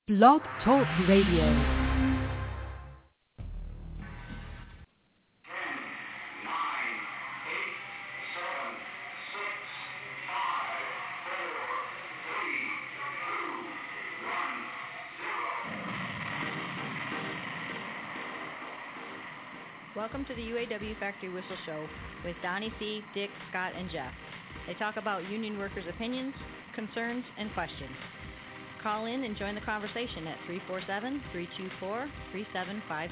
Blog Talk Radio. Welcome to the UAW Factory Whistle Show with Donnie C., Dick, Scott, and Jeff. They talk about union workers' opinions, concerns, and questions. Call in and join the conversation at 347-324-3752.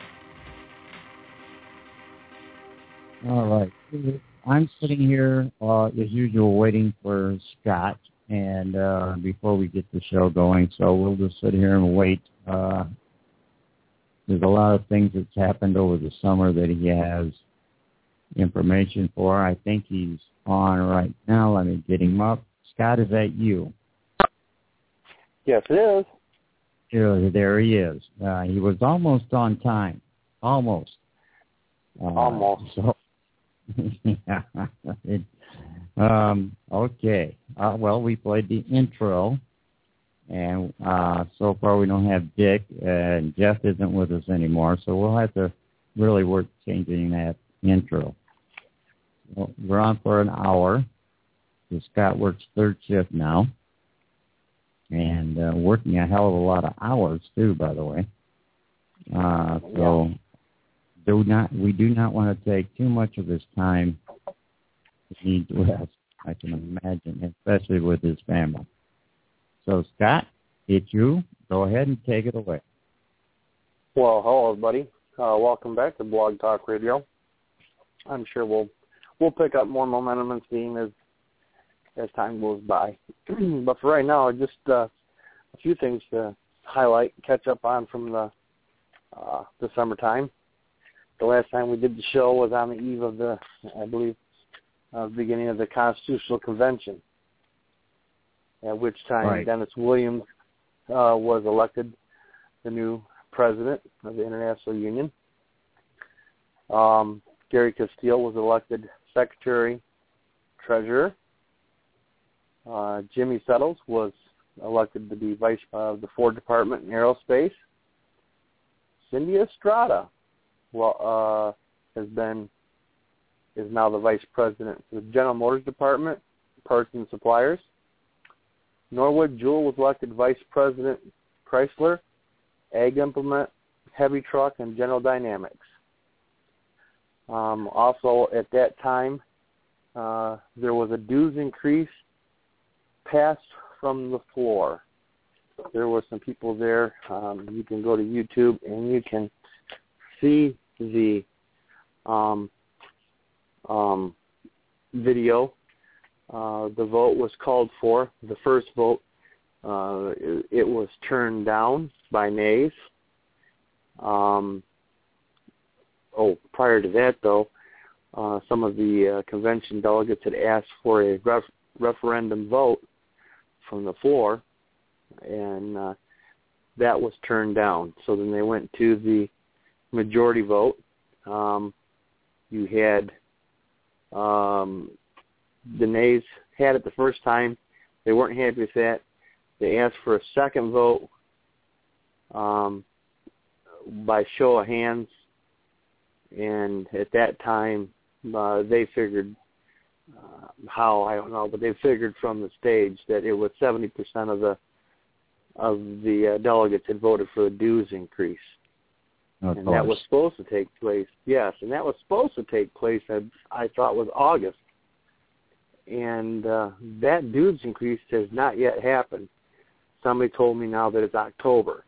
All right. I'm sitting here, as usual, waiting for Scott, and before we get the show going, so we'll just sit here and wait. There's a lot of things that's happened over the summer that he has information for. I think he's on right now. Let me get him up. Scott, is that you? Yes, it is. There he is. He was almost on time. Almost. Almost. Yeah. Okay. Well, we played the intro. And so far we don't have Dick, and Jeff isn't with us anymore, so we'll have to really work changing that intro. Well, we're on for an hour. So Scott works third shift now, and working a hell of a lot of hours, too, by the way. So we do not want to take too much of his time. He needs rest, I can imagine, especially with his family. So, Scott, it's you. Go ahead and take it away. Well, hello, everybody. Welcome back to Blog Talk Radio. I'm sure we'll pick up more momentum and steam as time goes by. But for right now, just a few things to highlight, catch up on from the summertime. The last time we did the show was on the eve of the beginning of the Constitutional Convention, at which time right. Dennis Williams was elected the new president of the International Union. Gary Castile was elected secretary, treasurer. Jimmy Settles was elected to be vice of the Ford Department in Aerospace. Cindy Estrada is now the vice president of the General Motors Department, Parts and Suppliers. Norwood Jewell was elected Vice President, Chrysler, Ag Implement, Heavy Truck, and General Dynamics. Also, at that time, there was a dues increase passed from the floor. There were some people there. You can go to YouTube and you can see the video. The vote was called for. The first vote, it was turned down by nays. Prior to that, though, some of the convention delegates had asked for a referendum vote from the floor, and that was turned down. So then they went to the majority vote. You had the nays had it the first time. They weren't happy with that. They asked for a second vote by show of hands, and at that time they figured how, I don't know, but they figured from the stage that it was 70% of the delegates had voted for a dues increase. And that was supposed to take place. Yes, and that was supposed to take place, I thought, was August. And that dues increase has not yet happened. Somebody told me now that it's October.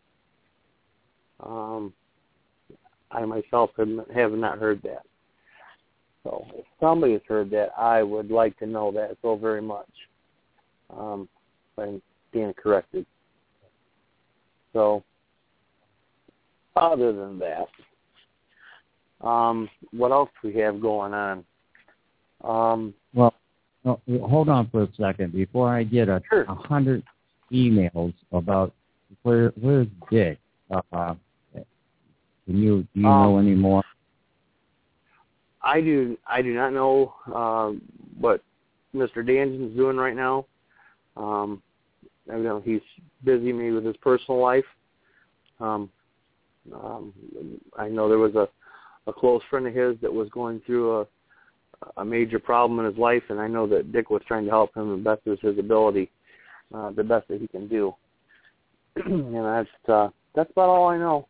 I myself have not heard that. So if somebody has heard that, I would like to know that so very much. I'm being corrected. So other than that, what else do we have going on? Well, no, hold on for a second. Before I get 100 emails about where's Dick, do you know any more? I do not know what Mr. Dangen's doing right now. he's busy maybe with his personal life. I know there was a close friend of his that was going through a major problem in his life, and I know that Dick was trying to help him the best of his ability, the best that he can do. And that's about all I know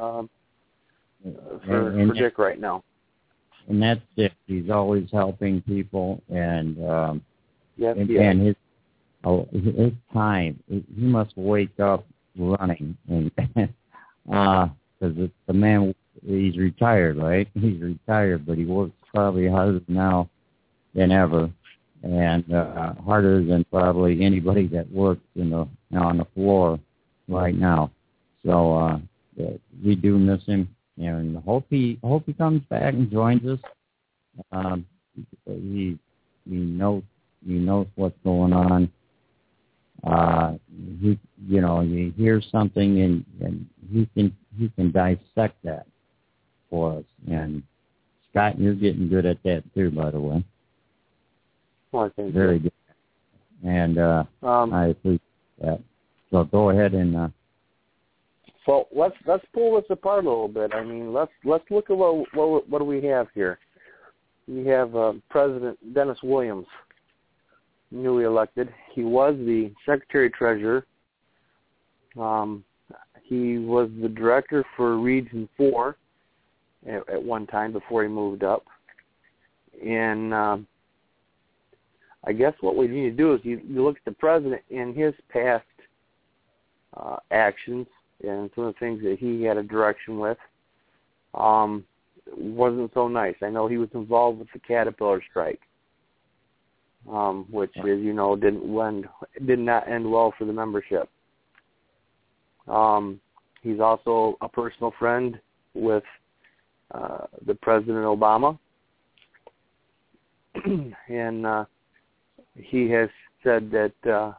for Dick right now. And that's Dick. He's always helping people, and yes, and his time. He must wake up running, and because the man, he's retired, right? He's retired, but he works probably harder now than ever, and harder than probably anybody that works on the floor right now. So we do miss him, and hope he comes back and joins us. He knows what's going on. You hear something and he can dissect that for us. And Scott, you're getting good at that too, by the way. Well, I think very good. And I appreciate that. So go ahead and. So let's pull this apart a little bit. I mean, let's look at what do we have here. We have President Dennis Williams, newly elected. He was the Secretary-Treasurer. He was the director for Region 4 at one time before he moved up. And I guess what we need to do is you look at the president and his past actions and some of the things that he had a direction with wasn't so nice. I know he was involved with the Caterpillar strike, which, as you know, did not end well for the membership. He's also a personal friend with the President Obama, and he has said that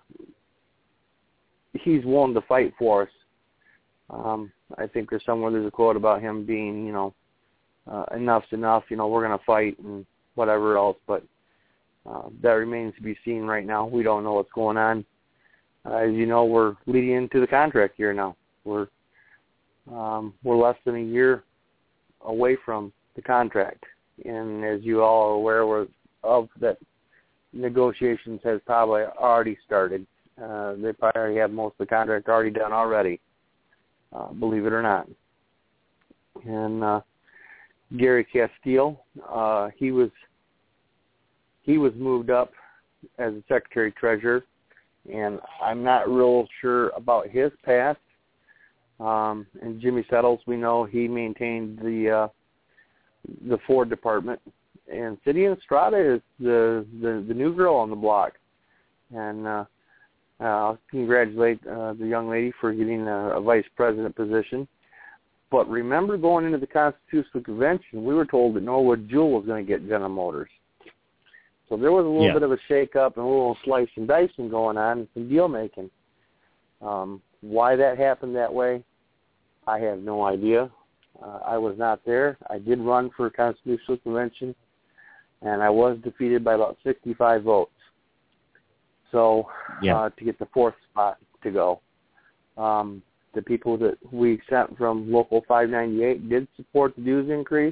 he's willing to fight for us. I think there's a quote about him being, enough's enough, we're going to fight and whatever else, but that remains to be seen right now. We don't know what's going on. As you know, we're leading into the contract year now. We're less than a year away from the contract, and as you all are aware of that, negotiations has probably already started. They probably already have most of the contract already done already, believe it or not. And Gary Castile, he was moved up as a Secretary-Treasurer, and I'm not real sure about his past. And Jimmy Settles, we know he maintained the Ford department, and City of Estrada is the new girl on the block. And I'll congratulate the young lady for getting a vice president position. But remember, going into the Constitutional Convention, we were told that Norwood Jewell was going to get General Motors. So there was a little bit of a shake-up and a little slice and dicing going on and some deal-making. Why that happened that way, I have no idea. I was not there. I did run for a Constitutional Convention, and I was defeated by about 65 votes. So to get the fourth spot to go. The people that we sent from Local 598 did support the dues increase.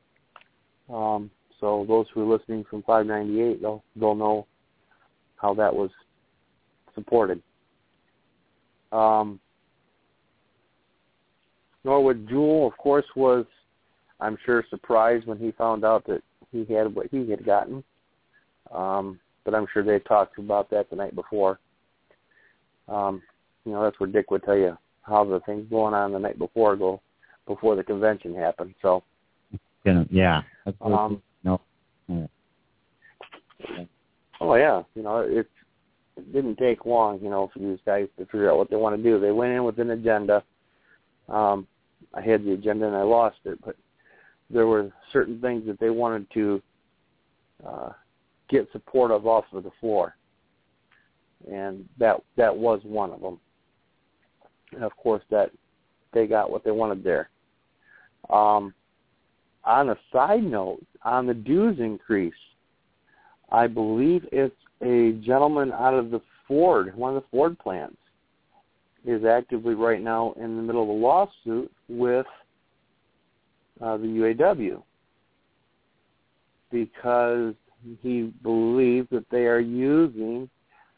So those who are listening from 598, they'll know how that was supported. Norwood Jewell, of course, was, I'm sure, surprised when he found out that he had what he had gotten. But I'm sure they talked about that the night before. That's where Dick would tell you how the things going on the night before the convention happened. So, yeah. No. Yeah. Oh yeah, it didn't take long, for these guys to figure out what they want to do. They went in with an agenda. I had the agenda and I lost it, but there were certain things that they wanted to get support of off of the floor, and that was one of them. And of course, that they got what they wanted there. On a side note, on the dues increase, I believe it's a gentleman out of the Ford, one of the Ford plants, is actively right now in the middle of a lawsuit with the UAW because he believes that they are using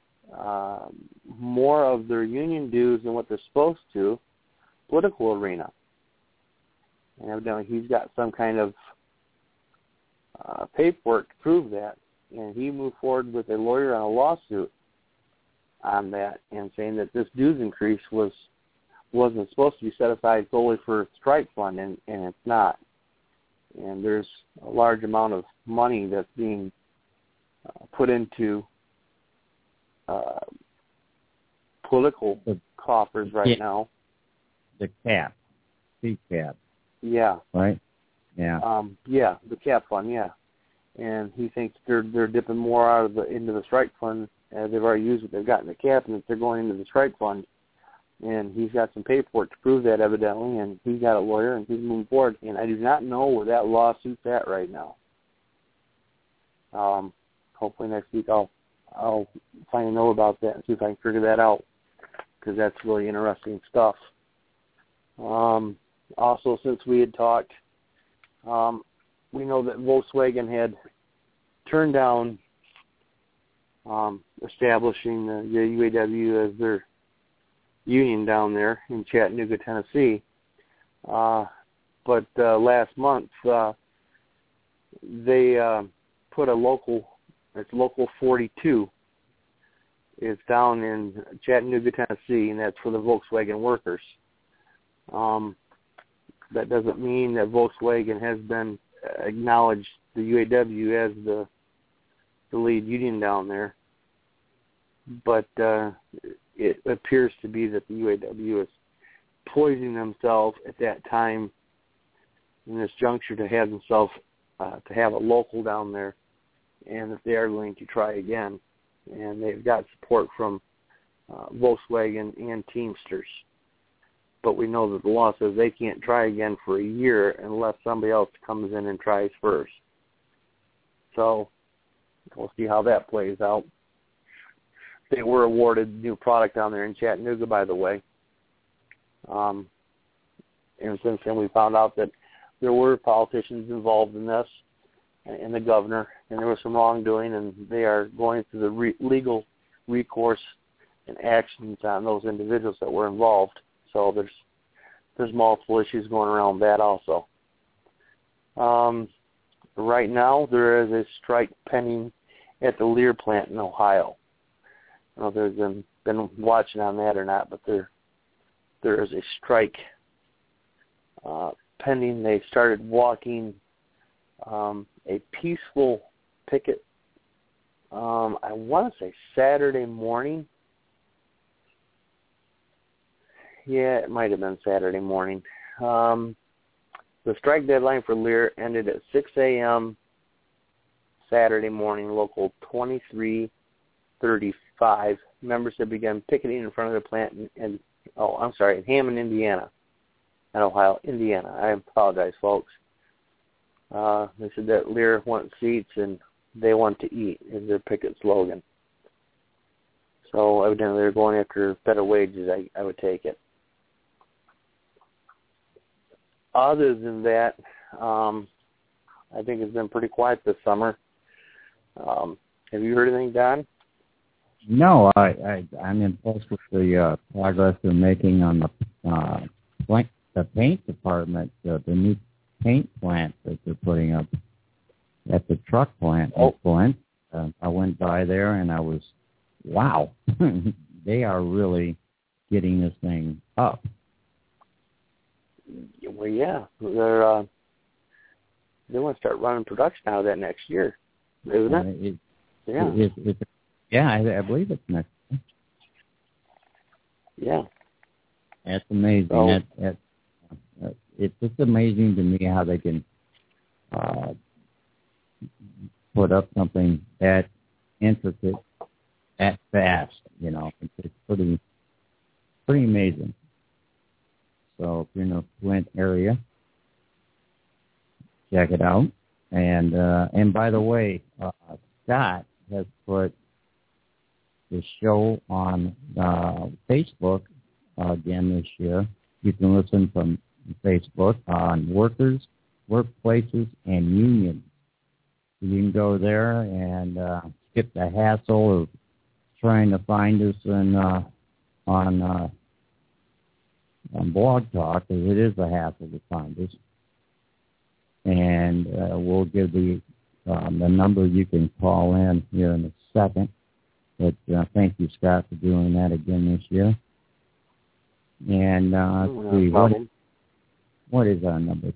more of their union dues than what they're supposed to, political arena. And evidently he's got some kind of paperwork to prove that. And he moved forward with a lawyer on a lawsuit on that and saying that this dues increase wasn't supposed to be set aside solely for strike fund, and it's not. And there's a large amount of money that's being put into political coffers right now. The cap, C-cap. Yeah. Right? Yeah. Yeah, the cap fund, yeah. And he thinks they're dipping more out of into the strike fund as they've already used what they've got in the cap, and that they're going into the strike fund. And he's got some paperwork to prove that, evidently, and he's got a lawyer, and he's moving forward. And I do not know where that lawsuit's at right now. Hopefully next week I'll find a note about that and see if I can figure that out, because that's really interesting stuff. Also, since we had talked, we know that Volkswagen had turned down establishing the UAW as their union down there in Chattanooga, Tennessee. But last month, they put a local 42. It's down in Chattanooga, Tennessee, and that's for the Volkswagen workers. That doesn't mean that Volkswagen has been acknowledged the UAW as the lead union down there, but it appears to be that the UAW is poisoning themselves at that time in this juncture to have themselves to have a local down there, and that they are going to try again, and they've got support from Volkswagen and Teamsters. But we know that the law says they can't try again for a year unless somebody else comes in and tries first. So we'll see how that plays out. They were awarded new product down there in Chattanooga, by the way. And since then we found out that there were politicians involved in this, and the governor, and there was some wrongdoing, and they are going through the legal recourse and actions on those individuals that were involved. So there's multiple issues going around that also. Right now there is a strike pending at the Lear plant in Ohio. I don't know if there's been watching on that or not, but there is a strike pending. They started walking a peaceful picket, I want to say Saturday morning. Yeah, it might have been Saturday morning. The strike deadline for Lear ended at 6 a.m. Saturday morning, local 2335. Members have begun picketing in front of the plant in Hammond, Indiana. Not Ohio, Indiana. I apologize, folks. They said that Lear wants seats and they want to eat is their picket slogan. So evidently they're going after better wages, I would take it. Other than that, I think it's been pretty quiet this summer. Have you heard anything, Don? No, I'm impressed with the progress they're making on the paint department, the new paint plant that they're putting up at the truck plant. Excellent. I went by there and I was, wow, they are really getting this thing up. Well, yeah, they want to start running production out of that next year, isn't it? I believe it's next year. Yeah. That's amazing. So, it's just amazing to me how they can put up something that intricate, that fast. You know, it's pretty amazing. So if you're in the Flint area, check it out. And by the way, Scott has put the show on Facebook again this year. You can listen from Facebook on workers, workplaces, and unions. You can go there and skip the hassle of trying to find us on Blog Talk, because it is a hassle to find us. And we'll give the number you can call in here in a second. But thank you, Scott, for doing that again this year. And what is our number?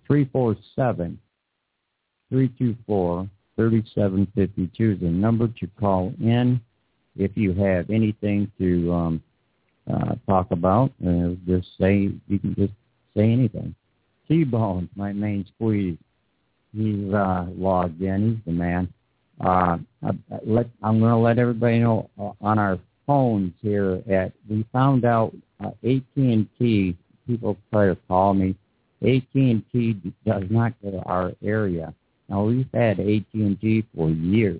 347-324-3752 is the number to call in if you have anything to talk about. Just say, you can just say anything. T-Bone, my main squeeze, he's logged in. He's the man. I'm going to let everybody know on our phones here we found out AT&T, people try to call me, AT&T does not go to our area. Now, we've had AT&T for years,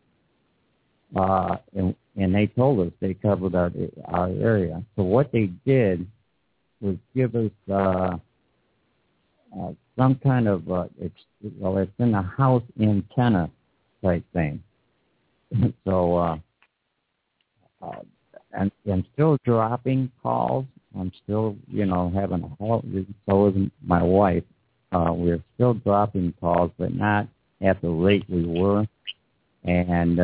and they told us they covered our area. So what they did was give us some kind of, it's in a house antenna type thing. So I'm still dropping calls. I'm still, having a halt. So isn't my wife. We're still dropping calls, but not at the rate we were. And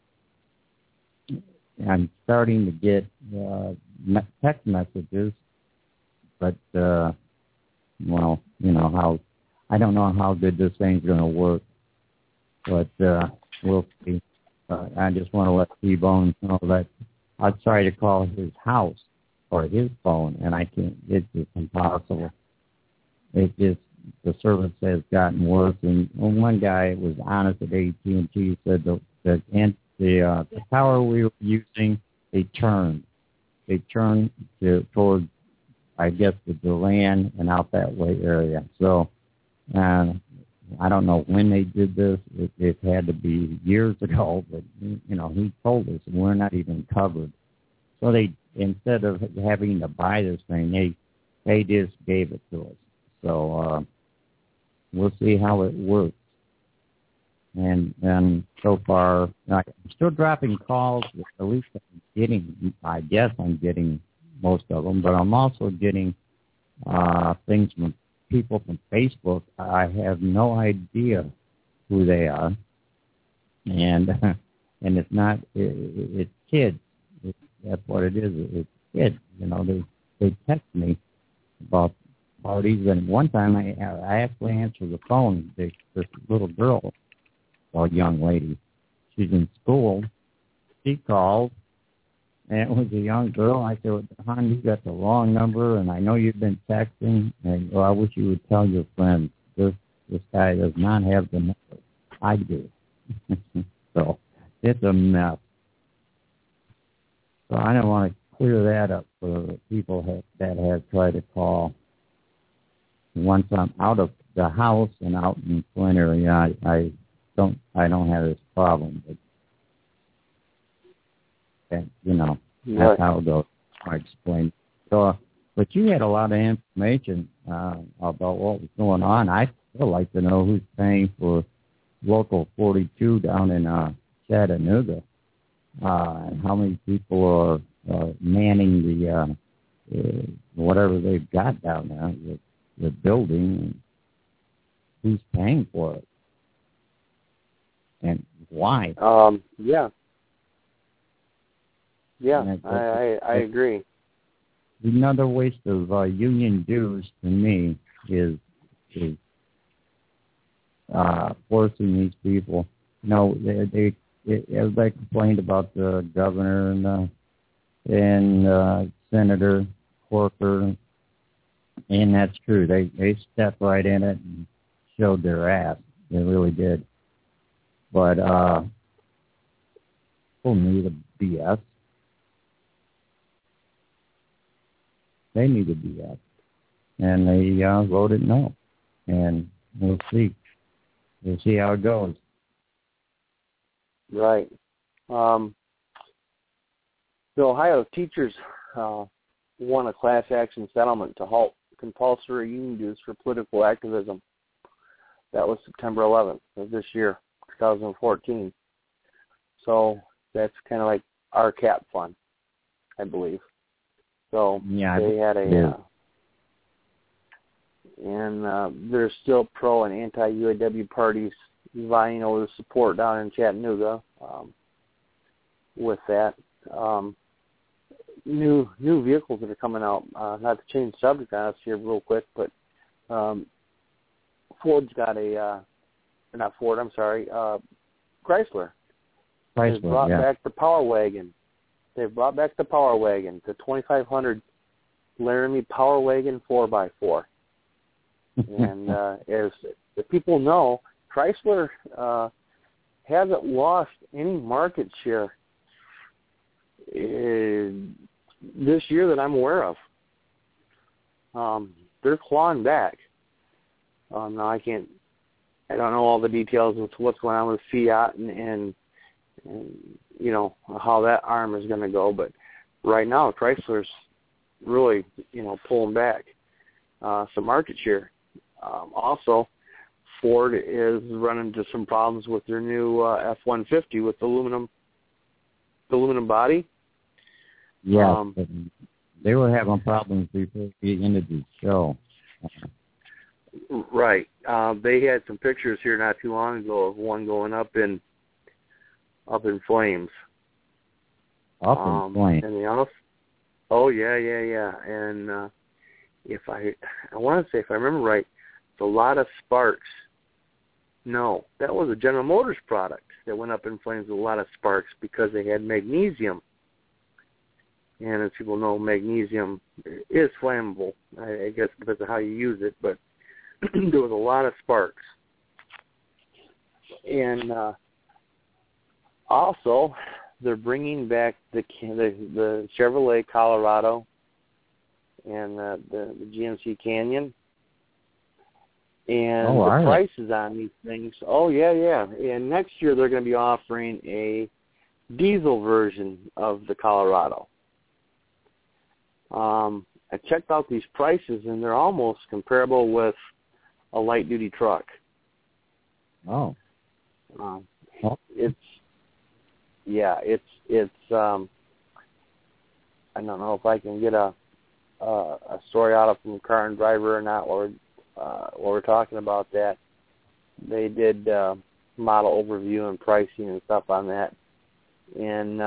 I'm starting to get text messages, but, how I don't know how good this thing's going to work, but we'll see. I just want to let T-Bone know that I'll try to call his house or his phone, and I can't. It's just impossible. It's just the service has gotten worse. And one guy was honest at AT&T, said the tower we were using, they turned toward, I guess, the DeLand and out that way area. So I don't know when they did this. It had to be years ago, but he told us we're not even covered. So they, instead of having to buy this thing, they just gave it to us. So we'll see how it works. And so far, I'm still dropping calls. At least I guess I'm getting most of them, but I'm also getting things from people from Facebook. I have no idea who they are, and it's not. It's kids. That's what it is. It's kids. They text me about parties, and one time I actually answered the phone. This little girl, or young lady, she's in school. She called, and it was a young girl. I said, "Hon, you got the wrong number, and I know you've been texting. And I wish you would tell your friends this guy does not have the number. I do." So it's a mess. So I don't want to clear that up for people that have tried to call. Once I'm out of the house and out in Flint area, I don't have this problem. But that's how it goes. I explained. So, but you had a lot of information about what was going on. I'd still like to know who's paying for Local 42 down in Chattanooga, and how many people are manning the whatever they've got down there, the building, and who's paying for it, and why. I agree. Another waste of union dues to me is forcing these people. Everybody complained about the governor and Senator Corker, and that's true. They stepped right in it and showed their ass. They really did. But people need a BS. They need a BS, and they voted no. And we'll see. We'll see how it goes. Right. The Ohio teachers won a class action settlement to halt compulsory union dues for political activism. That was September 11th of this year, 2014. So that's kind of like our CAP fund, I believe. So yeah, they had and there's still pro and anti-UAW parties vying over the support down in Chattanooga with that. New vehicles that are coming out. Not to change the subject on us here real quick, but Ford's got not Ford, I'm sorry, Chrysler. They've brought back the Power Wagon. They've brought back the Power Wagon, the 2500 Laramie Power Wagon 4x4. And as the people know, Chrysler hasn't lost any market share this year that I'm aware of. They're clawing back. Now I don't know all the details of what's going on with Fiat and you know how that arm is going to go, but right now Chrysler's really pulling back some market share. Also, Ford is running into some problems with their new F-150 with the aluminum body. Yeah, they were having problems before the end of the show. Right. They had some pictures here not too long ago of one going up in flames. Up in flames. And oh yeah. And I want to say, if I remember right, it's a lot of sparks. No, that was a General Motors product that went up in flames with a lot of sparks because they had magnesium. And as people know, magnesium is flammable, I guess, because of how you use it. But there was a lot of sparks. And also, they're bringing back the Chevrolet Colorado and the GMC Canyon. And the prices on these things, yeah. And next year they're going to be offering a diesel version of the Colorado. I checked out these prices, and they're almost comparable with a light-duty truck. Oh. It's I don't know if I can get a story out of from Car and Driver or not while we're talking about that. They did model overview and pricing and stuff on that. And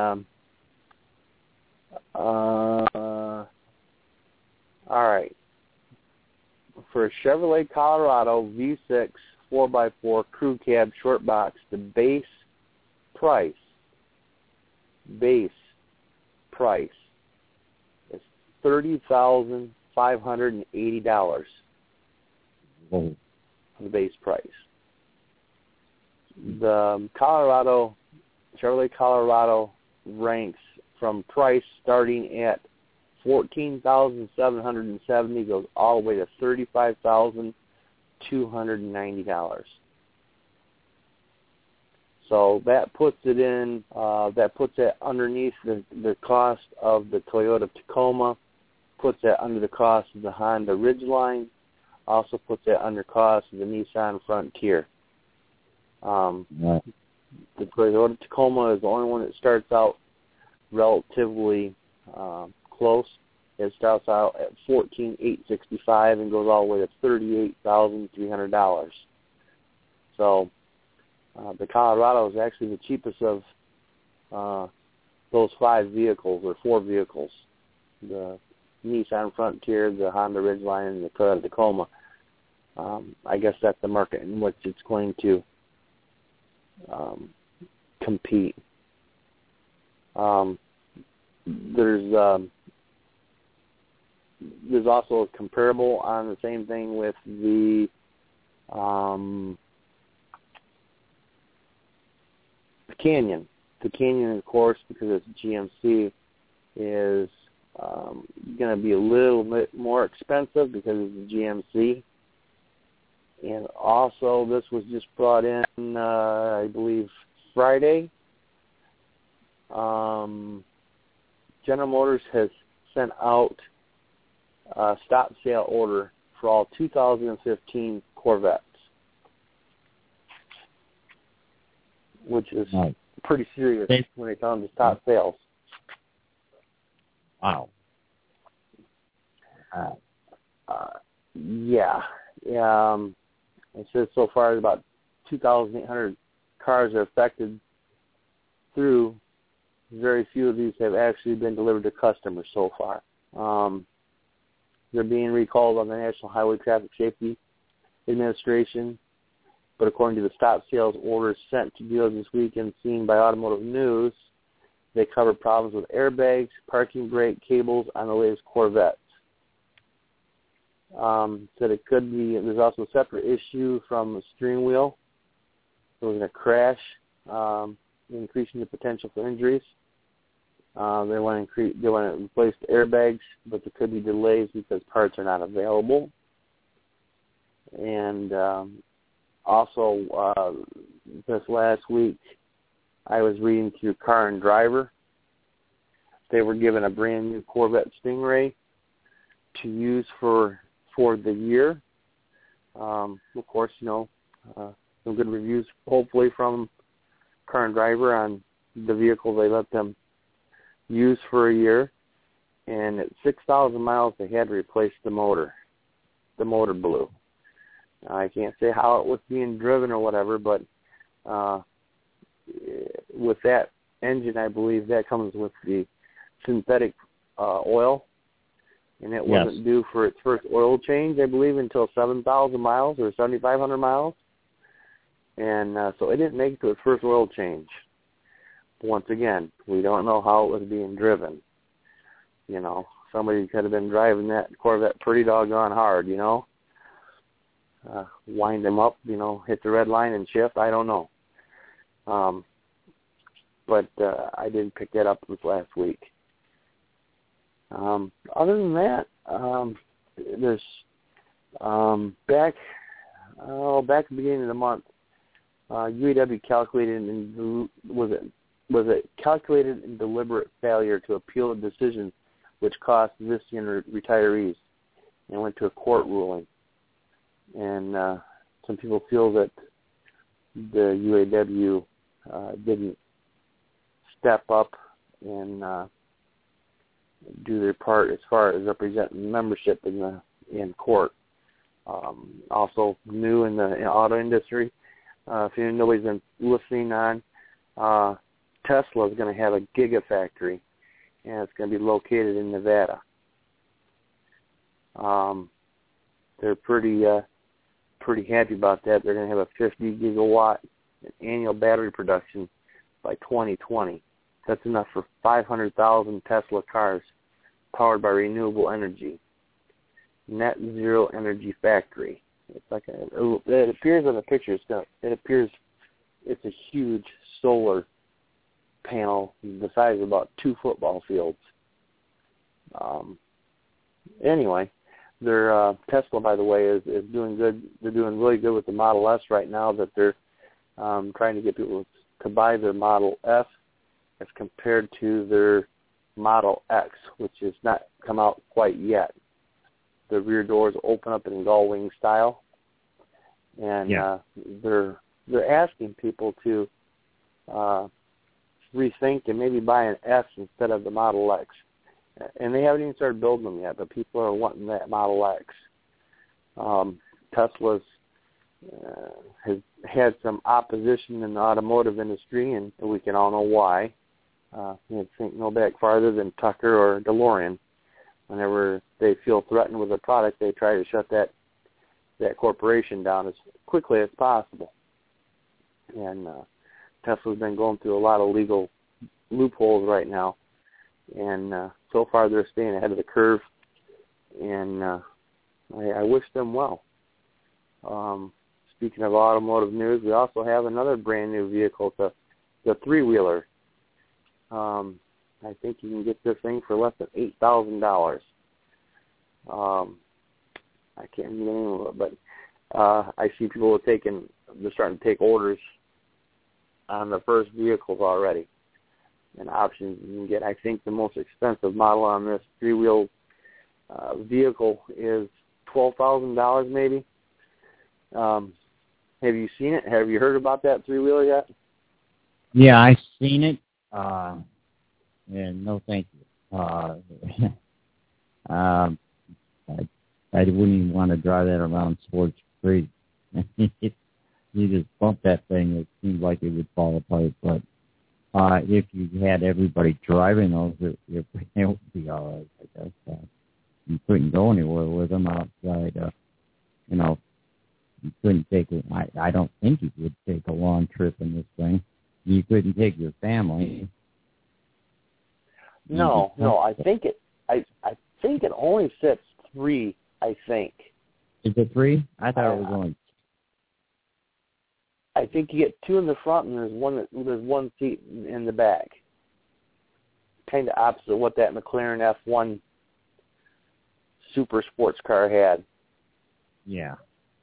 all right. For a Chevrolet Colorado V6 4x4 crew cab short box, the base price is $30,580 for the base price. The Chevrolet Colorado ranks from price starting at $14,770, goes all the way to $35,290. So that puts it underneath the cost of the Toyota Tacoma, puts that under the cost of the Honda Ridgeline, also puts that under cost of the Nissan Frontier. The Toyota Tacoma is the only one that starts out relatively close. It starts out at $14,865 and goes all the way to $38,300. So the Colorado is actually the cheapest of those four vehicles: the Nissan Frontier, the Honda Ridgeline, and the Toyota Tacoma. I guess that's the market in which it's going to compete. There's also a comparable on the same thing with the Canyon. The Canyon, of course, because it's GMC, is going to be a little bit more expensive because it's a GMC. And also, this was just brought in, I believe, Friday. General Motors has sent out a stop sale order for all 2015 Corvettes, which is pretty serious when they tell them to stop sales. Wow. Yeah. It says so far about 2,800 cars are affected through. Very few of these have actually been delivered to customers so far. They're being recalled on the National Highway Traffic Safety Administration, but according to the stop sales orders sent to dealers this week and seen by Automotive News, they cover problems with airbags, parking brake cables on the latest Corvettes. Said it could be, there's also a separate issue from the steering wheel. There was a crash, increasing the potential for injuries. They want to replace the airbags, but there could be delays because parts are not available. And also, this last week, I was reading through Car and Driver. They were given a brand new Corvette Stingray to use for the year. Of course, some good reviews, hopefully, from Car and Driver on the vehicle they let them use for a year. And at 6,000 miles, they had to replace the motor. The motor blew. I can't say how it was being driven or whatever, but with that engine, I believe that comes with the synthetic oil, and it wasn't due for its first oil change, I believe, until 7,000 miles or 7,500 miles. And so it didn't make it to its first oil change. Once again, we don't know how it was being driven. Somebody could have been driving that Corvette pretty doggone hard, wind them up, hit the red line and shift. I don't know. But I didn't pick that up this last week. Other than that, there's back at the beginning of the month, UAW calculated was it calculated and deliberate failure to appeal a decision which cost Visteon retirees, and went to a court ruling. And some people feel that the UAW didn't step up and do their part as far as representing membership in court. Also new in the auto industry, if nobody's been listening on, Tesla is going to have a gigafactory, and it's going to be located in Nevada. They're pretty happy about that. They're going to have a 50 gigawatt annual battery production by 2020. That's enough for 500,000 Tesla cars powered by renewable energy. Net zero energy factory. It's like it appears on the picture. It's a huge solar panel the size of about 2 football fields. Anyway, their Tesla, by the way, is doing good. They're doing really good with the Model S right now. That they're trying to get people to buy their Model S as compared to their Model X, which has not come out quite yet. The rear doors open up in gull-wing style, and they're asking people to rethink and maybe buy an S instead of the Model X. And they haven't even started building them yet, but people are wanting that Model X. Tesla's has had some opposition in the automotive industry, and we can all know why. You think no back farther than Tucker or DeLorean. Whenever they feel threatened with a product, they try to shut that corporation down as quickly as possible. And Tesla's been going through a lot of legal loopholes right now, and so far they're staying ahead of the curve, and I wish them well. Speaking of automotive news, we also have another brand new vehicle, the 3-wheeler. I think you can get this thing for less than $8,000. I can't remember the name of it, but I see people they're starting to take orders on the first vehicles already. and options you can get. I think the most expensive model on this three-wheel vehicle is $12,000 maybe. Have you seen it? Have you heard about that three-wheeler yet? Yeah, I've seen it, and no thank you. I wouldn't even want to drive that around Swartz Creek. You just bump that thing, it seems like it would fall apart. But if you had everybody driving those, it would be all right, I guess. You couldn't go anywhere with them outside. You couldn't take it. I don't think you could take a long trip in this thing. You couldn't take your family. No. I think it only fits 3. I think. Is it 3? I thought it was only. I think you get 2 in the front, and there's one seat in the back. Kind of opposite what that McLaren F1 super sports car had. Yeah.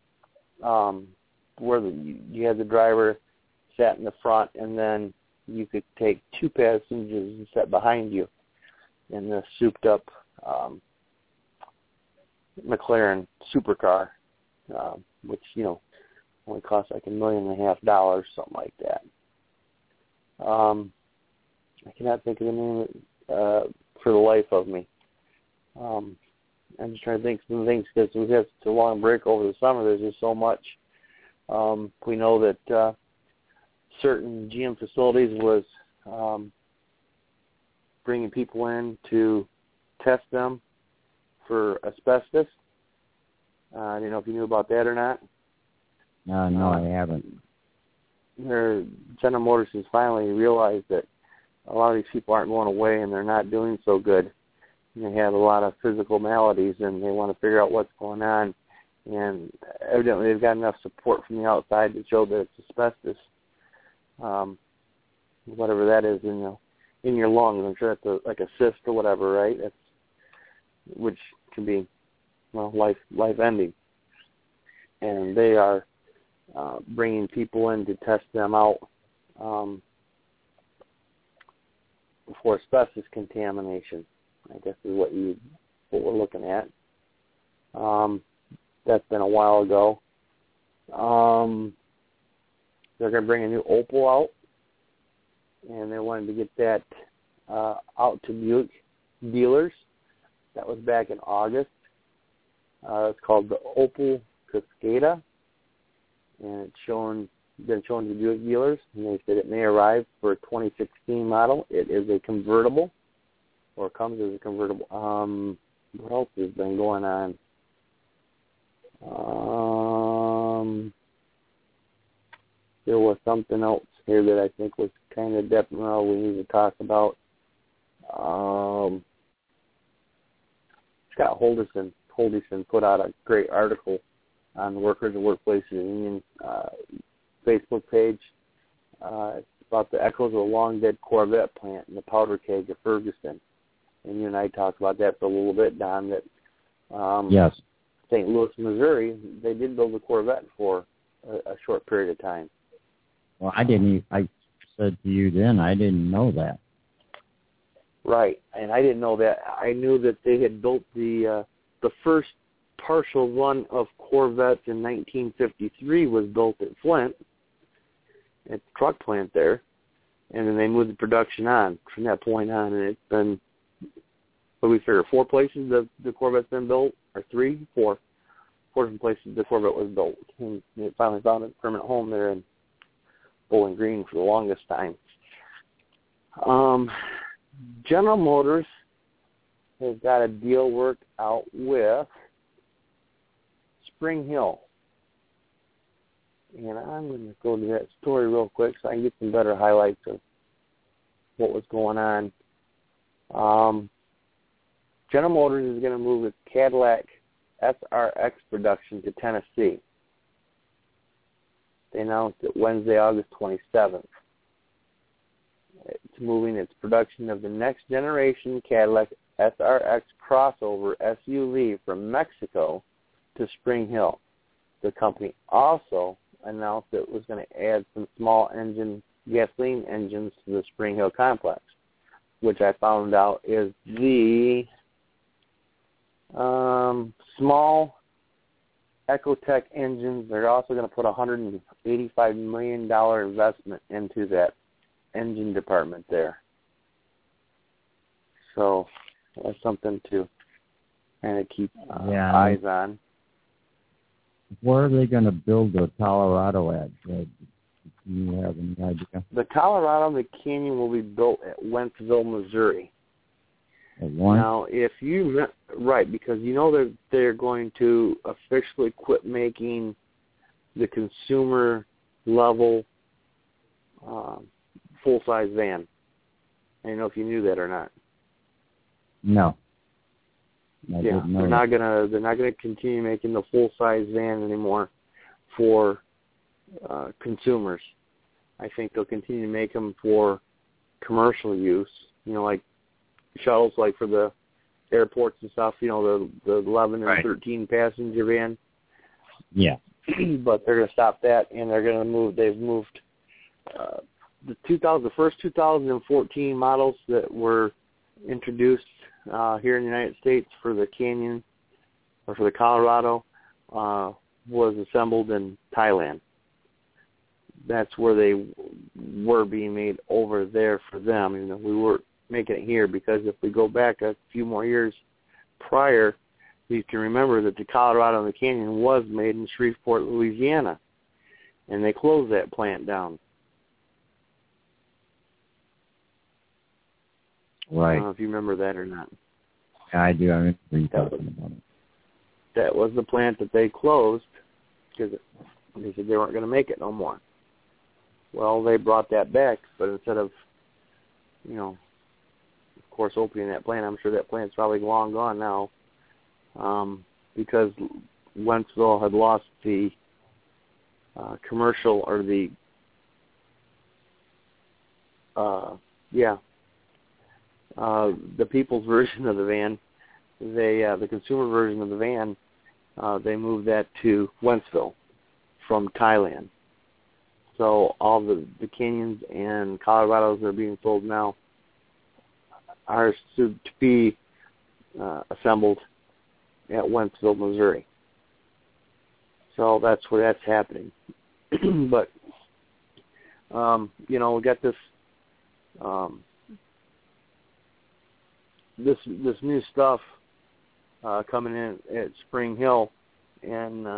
Where you had the driver sat in the front, and then you could take 2 passengers and sit behind you in the souped-up McLaren supercar, which, only costs like $1.5 million, something like that. I cannot think of the name for the life of me. I'm just trying to think of some things because we have such a long break over the summer. There's just so much. We know that certain GM facilities was bringing people in to test them for asbestos. I don't know if you knew about that or not. No, I haven't. General Motors has finally realized that a lot of these people aren't going away and they're not doing so good. They have a lot of physical maladies, and they want to figure out what's going on. And evidently they've got enough support from the outside to show that it's asbestos, whatever that is in your lungs. I'm sure it's like a cyst or whatever, right? Which can be life-ending. And they are bringing people in to test them out for asbestos contamination, I guess is what we're looking at. That's been a while ago. They're going to bring a new Opel out, and they wanted to get that out to Buick dealers. That was back in August. It's called the Opel Cascada, and it's been shown to Buick dealers, and they said it may arrive for a 2016 model. It is a convertible, or comes as a convertible. What else has been going on? There was something else here that I think was kind of definitely we need to talk about. Scott Holdison put out a great article on the Workers and Workplaces Union Facebook page. It's about the echoes of a long-dead Corvette plant in the powder keg of Ferguson. And you and I talked about that for a little bit, Don, that yes. St. Louis, Missouri, they did build a Corvette for a short period of time. Well, I said to you then, I didn't know that. Right, and I didn't know that. I knew that they had built the first partial run of Corvettes in 1953 was built at Flint, at the truck plant there, and then they moved the production on from that point on, and it's been, what do we figure, 4 places the Corvette's been built, or 4 different places the Corvette was built, and it finally found a permanent home there in Bowling Green for the longest time. General Motors has got a deal worked out with Spring Hill. And I'm going to go to that story real quick so I can get some better highlights of what was going on. General Motors is going to move its Cadillac SRX production to Tennessee. They announced it Wednesday, August 27th. It's moving its production of the next generation Cadillac SRX crossover SUV from Mexico to Spring Hill. The company also announced it was going to add some small engine gasoline engines to the Spring Hill complex. which I found out is the small Ecotech engines. They're also going to put $185 million investment into that engine department there. So that's something to kind of keep eyes on. Where are they going to build the Colorado at? Do you have any idea? The Colorado, the Canyon will be built at Wentzville, Missouri. At one? Now, because you know they're going to officially quit making the consumer level full-size van. I don't know if you knew that or not. No. They're not gonna continue making the full-size van anymore for consumers. I think they'll continue to make them for commercial use. You know, like shuttles, like for the airports and stuff. You know, the 11 and 13 passenger van. Yeah. But they're gonna stop that, and they're gonna move. They've moved the first 2014 models that were introduced here in the United States for the Canyon or for the Colorado was assembled in Thailand. That's where they were being made over there for them. You know, we were making it here because if we go back a few more years prior, you can remember that the Colorado and the Canyon was made in Shreveport, Louisiana, and they closed that plant down. Right. I don't know if you remember that or not. I do. I remember you talking about it. That was the plant that they closed because they said they weren't going to make it no more. Well, they brought that back, but instead of, you know, of course, opening that plant, I'm sure that plant's probably long gone now because Wentzville had lost the commercial or the people's version of the van. The consumer version of the van, they moved that to Wentzville from Thailand. So all the Canyons and Colorados that are being sold now are to be assembled at Wentzville, Missouri. So that's where that's happening. But, you know, we got this this new stuff coming in at Spring Hill, and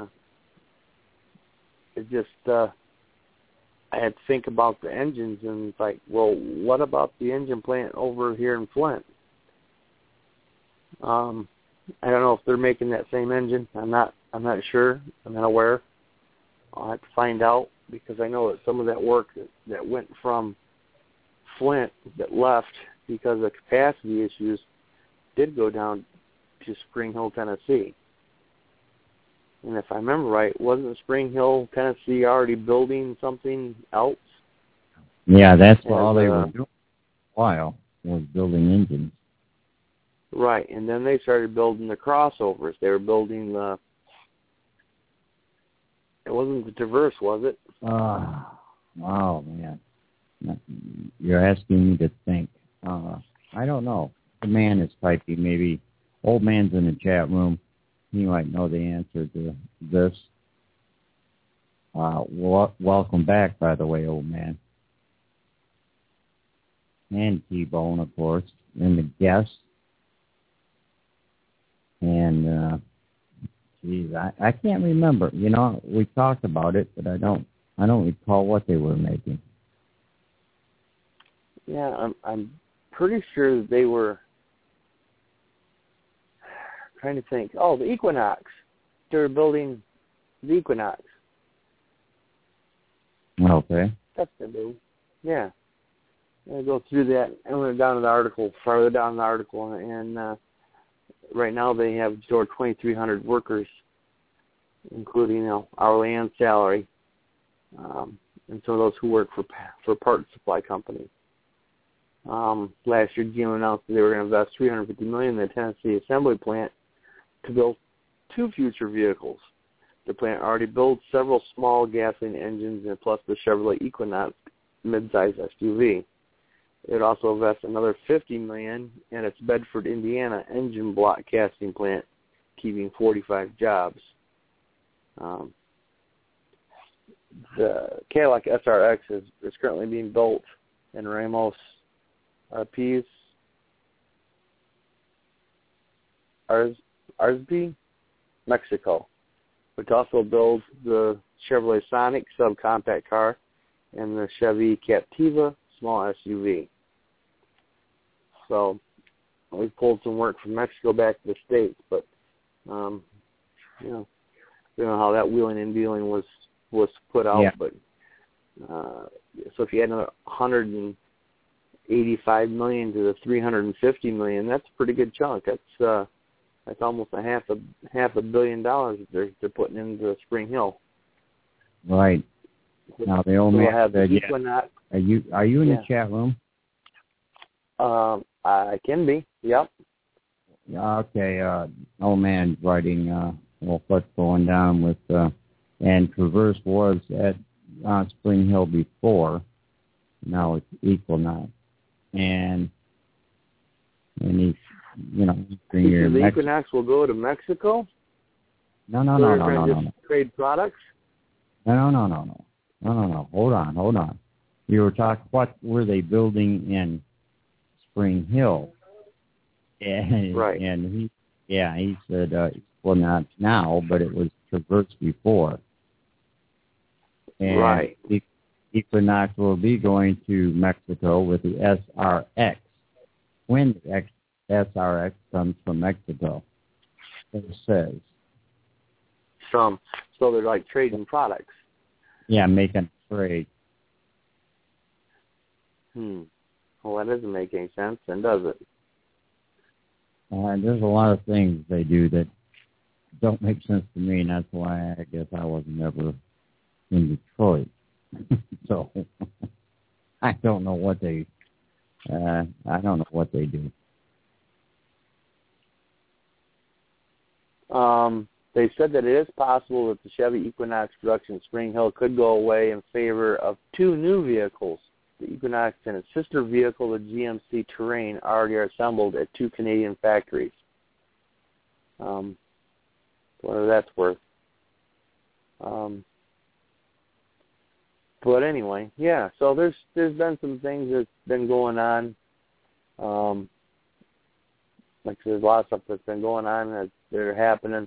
it just I had to think about the engines, and it's like, well, what about the engine plant over here in Flint? I don't know if they're making that same engine. I'm not sure. I'm not aware. I'll have to find out because I know that some of that work that went from Flint that left because of capacity issues did go down to Spring Hill, Tennessee. And if I remember right, wasn't Spring Hill, Tennessee already building something else? Yeah, that's all they were doing for a while, was building engines. Right, and then they started building the crossovers. They were building it wasn't the Traverse, was it? Oh, man. You're asking me to think. I don't know. The man is typing. Maybe old man's in the chat room. He might know the answer to this. Welcome back, by the way, old man. And T-Bone, of course, and the guest. And, geez, I can't remember. You know, we talked about it, but I don't recall what they were making. Yeah, I'm pretty sure that they were trying to think. Oh, the Equinox. They were building the Equinox. Okay. That's the move. Yeah. I go through that. I went down to the article, farther down the article, and right now they have over 2,300 workers, including, you know, hourly and salary, and some of those who work for parts supply companies. Last year, GM announced that they were going to invest $350 million in the Tennessee assembly plant to build 2 future vehicles. The plant already builds several small gasoline engines and plus the Chevrolet Equinox midsize SUV. It would also invest another $50 million in its Bedford, Indiana engine block casting plant, keeping 45 jobs. The Cadillac SRX is currently being built in Ramos Arpes, Arzbi, Mexico, which also builds the Chevrolet Sonic subcompact car and the Chevy Captiva small SUV. So we pulled some work from Mexico back to the States, but we don't know how that wheeling and dealing was put out. Yeah. But so if you add another $185 million to the $350 million, that's a pretty good chunk. That's almost a half a billion dollars that they're putting into Spring Hill. Right. Now they only have the yeah. Equinox. Are you in the chat room? I can be. Yep. Okay. Old man writing. Well, what's going down with? And Traverse was at Spring Hill before. Now it's Equinox, and he's the Equinox will go to Mexico. No. Trade products. No. Hold on. You were talking. What were they building in Spring Hill? And, right. And he said, well, not now, but it was Traverse before. And right. Equinox will be going to Mexico with the SRX. When the SRX comes from Mexico, it says. So they're like trading products. Yeah, making trade. Well, that doesn't make any sense, then, does it? There's a lot of things they do that don't make sense to me, and that's why I guess I was never in Detroit. So I don't know what they do. They said that it is possible that the Chevy Equinox production in Spring Hill could go away in favor of two new vehicles. The Equinox and its sister vehicle, the GMC Terrain, already are assembled at two Canadian factories. Whatever that's worth. But anyway, yeah. So there's been some things that's been going on. Like there's a lot of stuff that's been going on that are happening.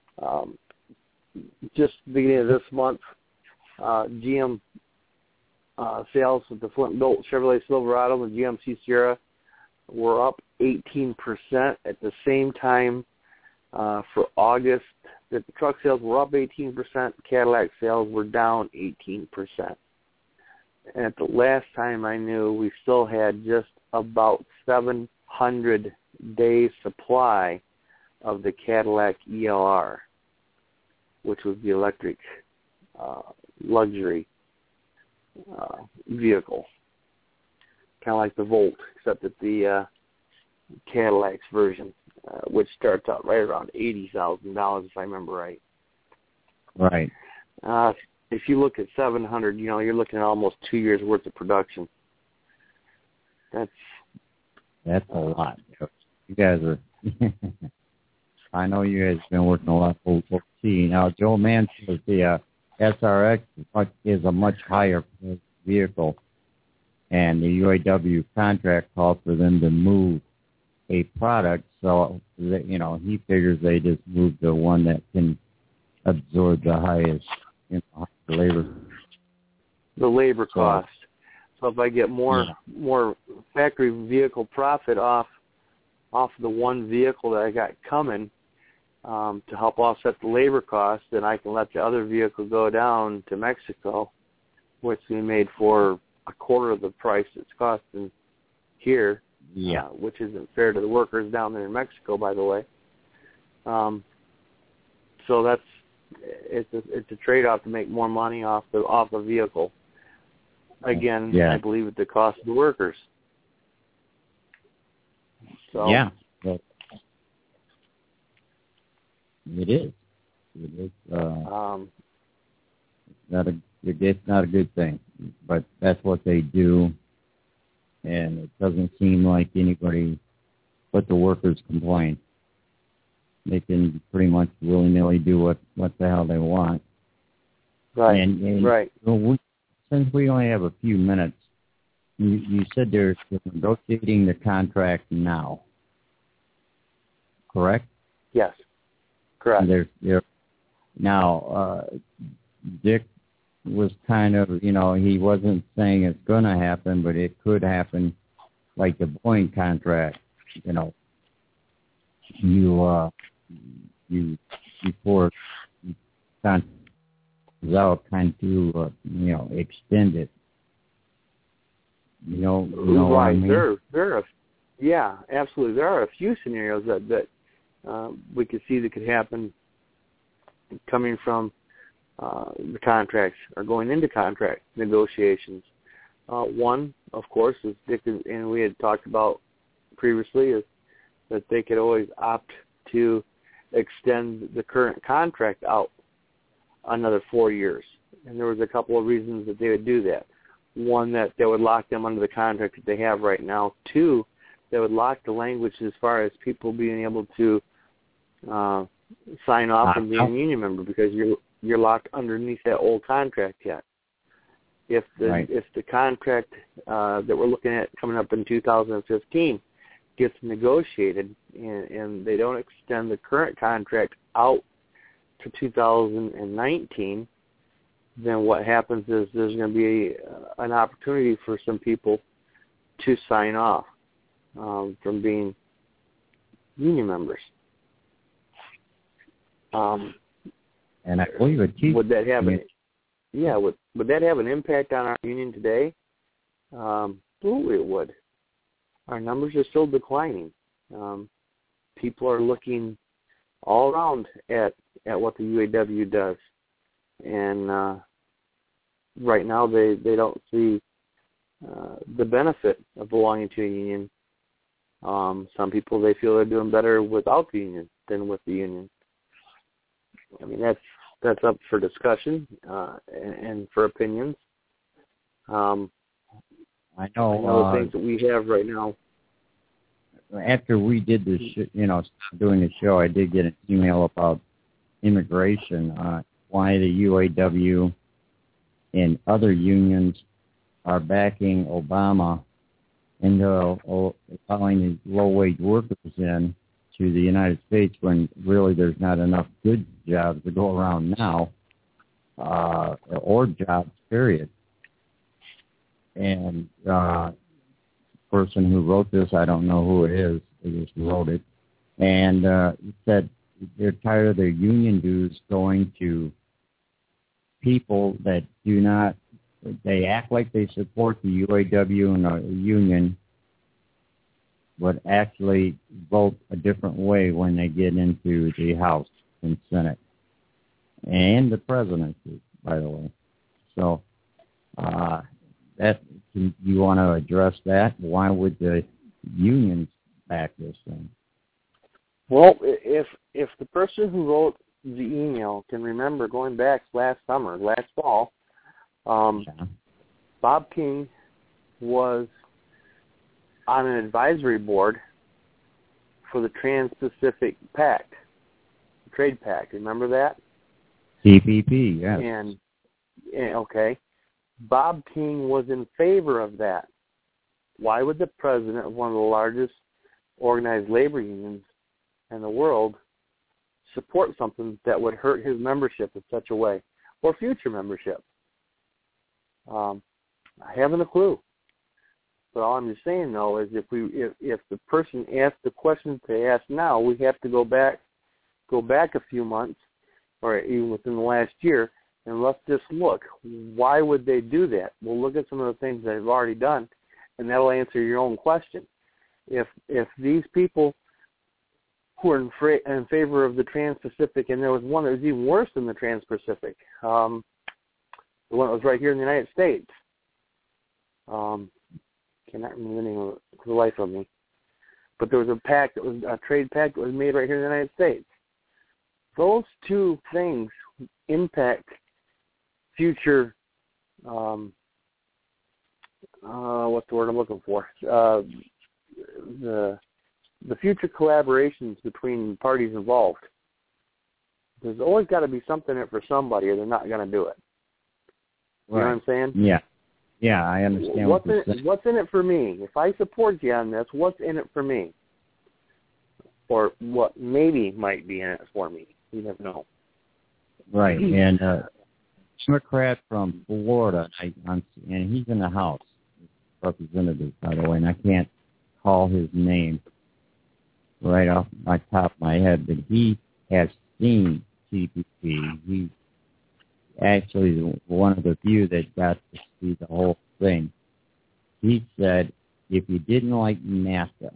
Just the beginning of this month, GM sales with the Flint-built Chevrolet Silverado and the GMC Sierra were up 18%. At the same time, for August, the truck sales were up 18%. Cadillac sales were down 18%. And at the last time I knew, we still had just about 700 days supply of the Cadillac ELR, which was the electric luxury vehicle, kind of like the Volt, except that the Cadillac's version, which starts out right around $80,000, if I remember right. Right. If you look at 700, you're looking at almost 2 years worth of production. That's a lot. You guys are. I know you guys have been working a lot for OT. Now, Joe Mann says the SRX is a much higher vehicle, and the UAW contract calls for them to move a product. So, he figures they just move the one that can absorb the highest labor. The labor cost. So if I get more factory vehicle profit off the one vehicle that I got coming to help offset the labor cost, then I can let the other vehicle go down to Mexico, which we made for a quarter of the price it's costing here, which isn't fair to the workers down there in Mexico, by the way. So it's a trade-off to make more money off the vehicle. Again, I believe at the cost of the workers. So, yeah. It is. It's not a good thing, but that's what they do. and it doesn't seem like anybody but the workers complain. They can pretty much willy-nilly do what the hell they want. Right, and right. Since we only have a few minutes, you said they're negotiating the contract now, correct? Yes, correct. Now, Dick was kind of, he wasn't saying it's going to happen, but it could happen, like the Boeing contract. You before contract is out, kind to extend it. Right. What I mean? Yeah, absolutely. There are a few scenarios that we could see that could happen coming from the contracts or going into contract negotiations. One, of course, is Dick and we had talked about previously, is that they could always opt to extend the current contract out another 4 years. And there was a couple of reasons that they would do that. One, that they would lock them under the contract that they have right now. Two, they would lock the language as far as people being able to sign off and be a union member, because you're locked underneath that old contract yet. If the contract that we're looking at coming up in 2015 gets negotiated and they don't extend the current contract out to 2019, then what happens is there's going to be an opportunity for some people to sign off from being union members. And I believe would that have would that have an impact on our union today? Absolutely, it would. Our numbers are still declining. People are looking all around at what the UAW does, and right now they don't see the benefit of belonging to a union. Some people, they feel they're doing better without the union than with the union. I mean, that's up for discussion and for opinions. I know the things that we have right now. After we did this, stopped doing the show, I did get an email about immigration, why the UAW and other unions are backing Obama into allowing these low-wage workers in to the United States, when really there's not enough good jobs to go around now, or jobs, period. And the person who wrote this, I don't know who it is, they just wrote it, and said they're tired of their union dues going to people that do not, they act like they support the UAW and the union, but actually vote a different way when they get into the House and Senate and the presidency, by the way. So you want to address that? Why would the unions back this thing? Well, if the person who wrote the email can remember, going back last fall, Bob King was on an advisory board for the Trans-Pacific Pact, Trade Pact. Remember that? TPP, yes. And okay, Bob King was in favor of that. Why would the president of one of the largest organized labor unions in the world support something that would hurt his membership in such a way, or future membership? I haven't a clue. But all I'm just saying, though, is if the person asked the questions they ask now, we have to go back a few months, or even within the last year, and let's just look. Why would they do that? We'll look at some of the things they've already done, and that'll answer your own question. If these people who are in favor of the Trans-Pacific, and there was one that was even worse than the Trans-Pacific, the one that was right here in the United States. Cannot remember the name of it for the life of me. But there was a pact, that was a trade pact that was made right here in the United States. Those two things impact future what's the word I'm looking for? The future collaborations between parties involved. There's always got to be something in it for somebody, or they're not going to do it. You know what I'm saying? Yeah. Yeah, I understand what you're saying. What's in it for me? If I support you on this, what's in it for me? Or what maybe might be in it for me. You never know. Right, and Democrat from Florida, and he's in the House, representative, by the way, and I can't call his name right off my top of my head, but he has seen TPP. He's actually one of the few that got to see the whole thing. He said, if you didn't like NAFTA,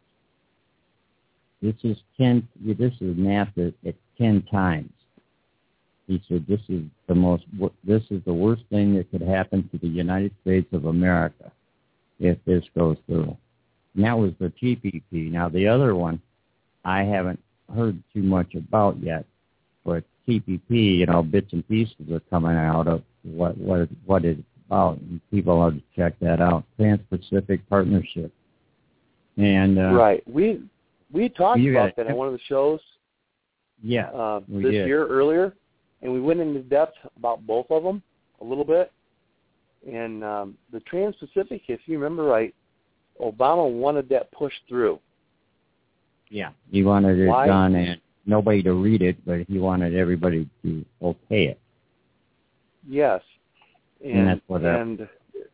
this is NAFTA at 10 times. He said, this is the worst thing that could happen to the United States of America if this goes through. And that was the TPP. Now, the other one I haven't heard too much about yet, but TPP, bits and pieces are coming out of what it's about, and people ought to check that out. Trans-Pacific Partnership. And right. We talked about that on one of the shows this year earlier, and we went into depth about both of them a little bit. And the Trans-Pacific, if you remember right, Obama wanted that pushed through. Yeah, he wanted it done, and nobody to read it, but he wanted everybody to okay it. Yes, and that's what and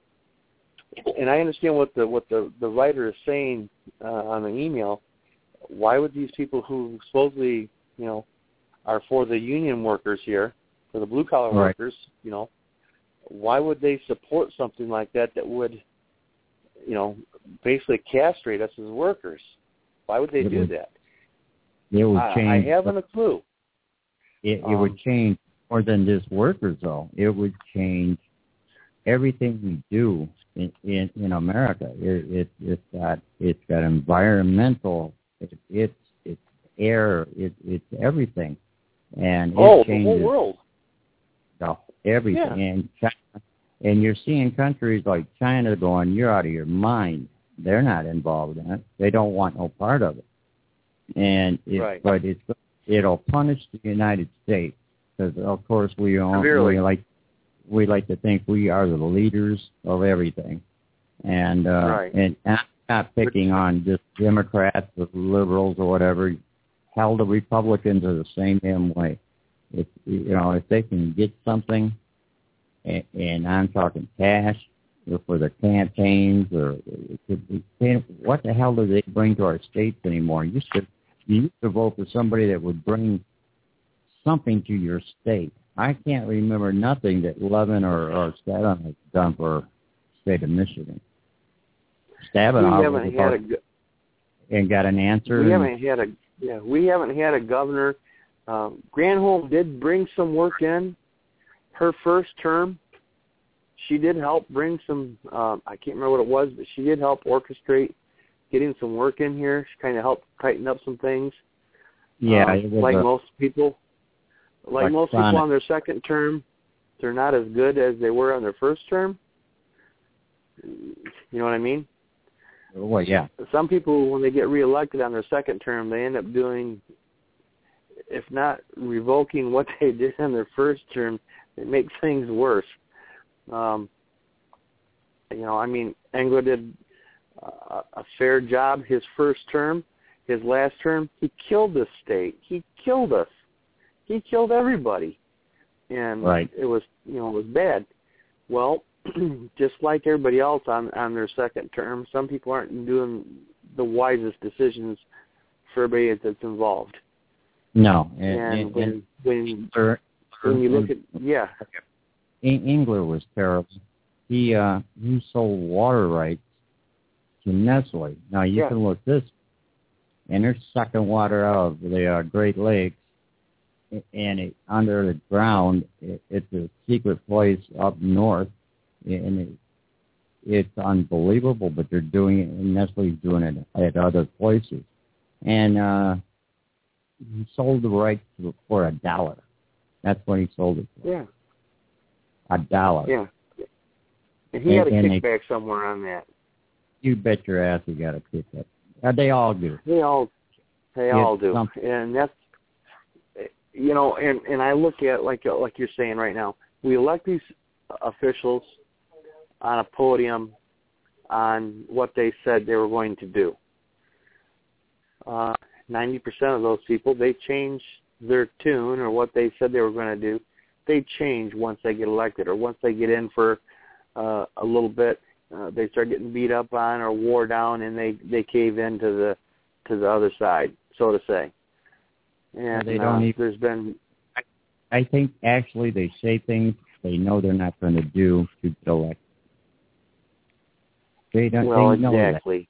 I understand what the writer is saying on the email. Why would these people who supposedly are for the union workers here, for the blue collar workers, why would they support something like that would basically castrate us as workers? Why would they do that? It would change. I haven't a clue. It would change more than just workers, though. It would change everything we do in America. It's got environmental. It's air. It's everything, and it changes the whole world. Everything. Yeah. And China, and you're seeing countries like China going, "You're out of your mind." They're not involved in it. They don't want no part of it. And but it'll punish the United States because, of course, we like to think we are the leaders of everything. And and I'm not picking on just Democrats or liberals or whatever. Hell, the Republicans are the same damn way. If they can get something, and I'm talking cash, for the campaigns, or what the hell do they bring to our states anymore? You used to vote for somebody that would bring something to your state. I can't remember nothing that Levin or Stabenow has done for the state of Michigan. Stabenow and got an answer. We haven't had a governor. Granholm did bring some work in her first term. She did help bring some, I can't remember what it was, but she did help orchestrate getting some work in here. She kind of helped tighten up some things. Yeah. Most people on their second term, they're not as good as they were on their first term. You know what I mean? Well, yeah. Some people, when they get reelected on their second term, they end up doing, if not revoking what they did on their first term, it makes things worse. Engler did a fair job his first term. His last term, he killed this state. He killed us. He killed everybody. And it was bad. Well, just like everybody else on their second term, some people aren't doing the wisest decisions for everybody that's involved. No. And when you look at, Engler was terrible. He sold water rights to Nestle. Now you can look this, and they're sucking water out of the Great Lakes, and under the ground, it's a secret place up north, and it's unbelievable. But they're doing it, and Nestle's doing it at other places, and he sold the rights for $1. That's what he sold it for. Yeah. $1. Yeah. And he got a kickback somewhere on that. You bet your ass he got a kickback. They all do. They all do. And that's, and I look at, like you're saying right now, we elect these officials on a podium on what they said they were going to do. 90% of those people, they change their tune or what they said they were going to do. They change once they get elected, or once they get in for a little bit, they start getting beat up on or wore down, and they cave into the other side, so to say. And they don't there's been. I think actually they say things they know they're not going to do to get elected. They don't. Well, they know exactly.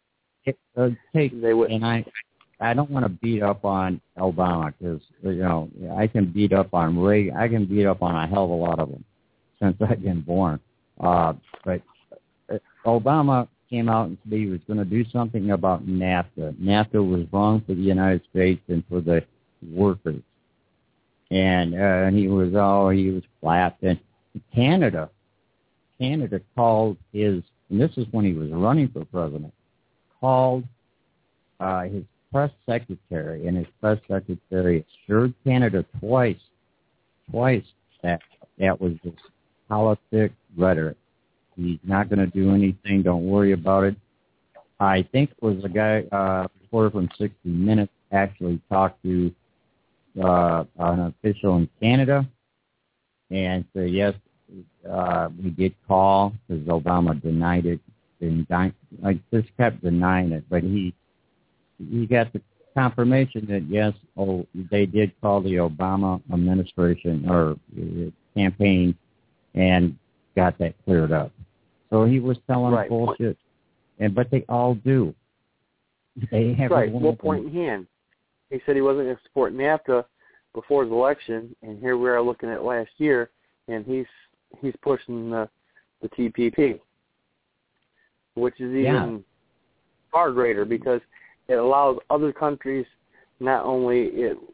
And I don't want to beat up on Obama because I can beat up on Reagan. I can beat up on a hell of a lot of them since I've been born. But Obama came out and said he was going to do something about NAFTA. NAFTA was wrong for the United States and for the workers. And he was flat. And Canada called his, and this is when he was running for president, called his press secretary, and his press secretary assured Canada twice that was just politic rhetoric. He's not going to do anything. Don't worry about it. I think it was a guy, reporter from 60 Minutes, actually talked to an official in Canada and said, yes, we did call, because Obama denied it. I just kept denying it, but he got the confirmation that, yes, they did call the Obama administration or campaign and got that cleared up. So he was telling bullshit. But they all do. They have well, point in hand. He said he wasn't going to support NAFTA before his election, and here we are looking at last year, and he's pushing the TPP, which is even far greater because it allows other countries, not only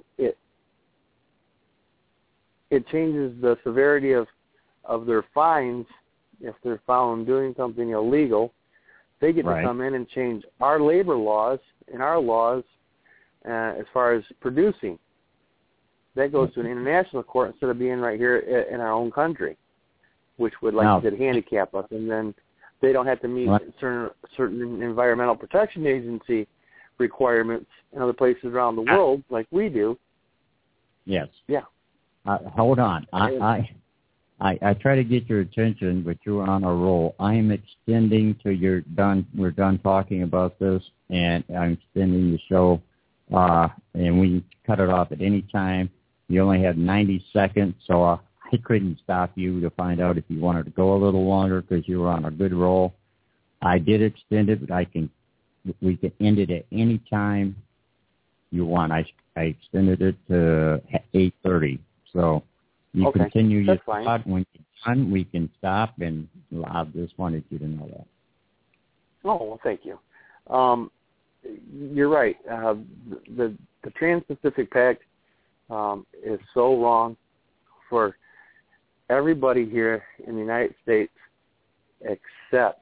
it changes the severity of their fines if they're found doing something illegal. They get to come in and change our labor laws and our laws as far as producing. That goes to an international court instead of being right here in our own country, which would, like you said, handicap us. And then they don't have to meet certain Environmental Protection Agency requirements in other places around the world like we do. Yes. Yeah. Hold on. I try to get your attention, but you're on a roll. I am extending till you're done. We're done talking about this, and I'm extending the show, and we can cut it off at any time. You only have 90 seconds, so I couldn't stop you to find out if you wanted to go a little longer because you were on a good roll. I did extend it, but we can end it at any time you want. I extended it to 8:30, so you continue your thought. When you're done, we can stop, and I just wanted you to know that. Oh, well, thank you. You're right. The Trans-Pacific Pact is so wrong for everybody here in the United States except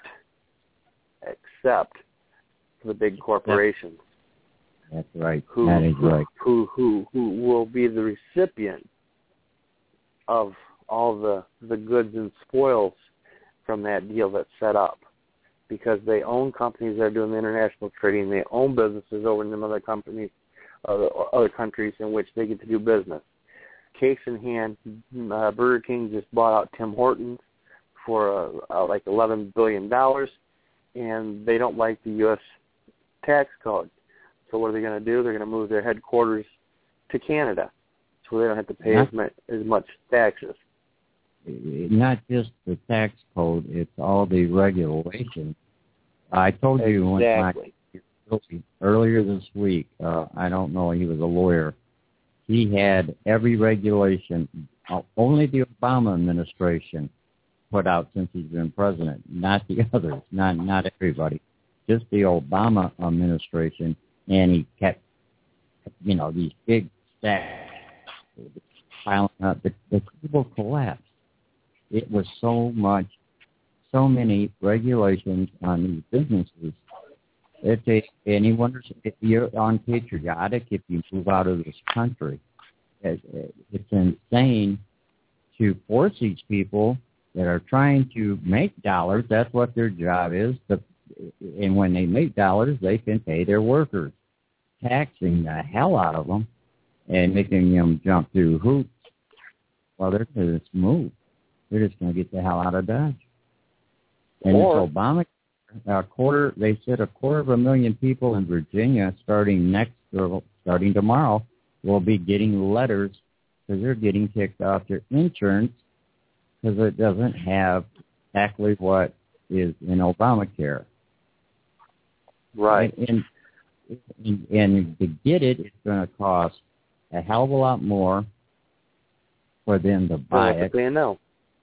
for the big corporations. That's right. That is right. Who will be the recipient of all the goods and spoils from that deal that's set up, because they own companies that are doing the international trading. They own businesses over in them other companies, other countries in which they get to do business. Case in hand, Burger King just bought out Tim Hortons for like $11 billion, and they don't like the U.S. tax code. So what are they going to do? They're going to move their headquarters to Canada, so they don't have to pay as much taxes. Not just the tax code, it's all the regulations. I told you earlier this week, I don't know, he was a lawyer. He had every regulation, only the Obama administration put out since he's been president, not the others, not everybody, just the Obama administration, and he kept, these big stacks piling up. The people collapsed. It was so so many regulations on these businesses. If you're unpatriotic if you move out of this country. It's insane to force these people that are trying to make dollars. That's what their job is. And when they make dollars, they can pay their workers, taxing the hell out of them and making them jump through hoops. Well, they're going to just move. They're just going to get the hell out of Dodge. And it's Obama. They said 250,000 people in Virginia starting tomorrow will be getting letters because they're getting kicked off their insurance because it doesn't have exactly what is in Obamacare. Right. And to get it, it's going to cost a hell of a lot more for them to buy it. No.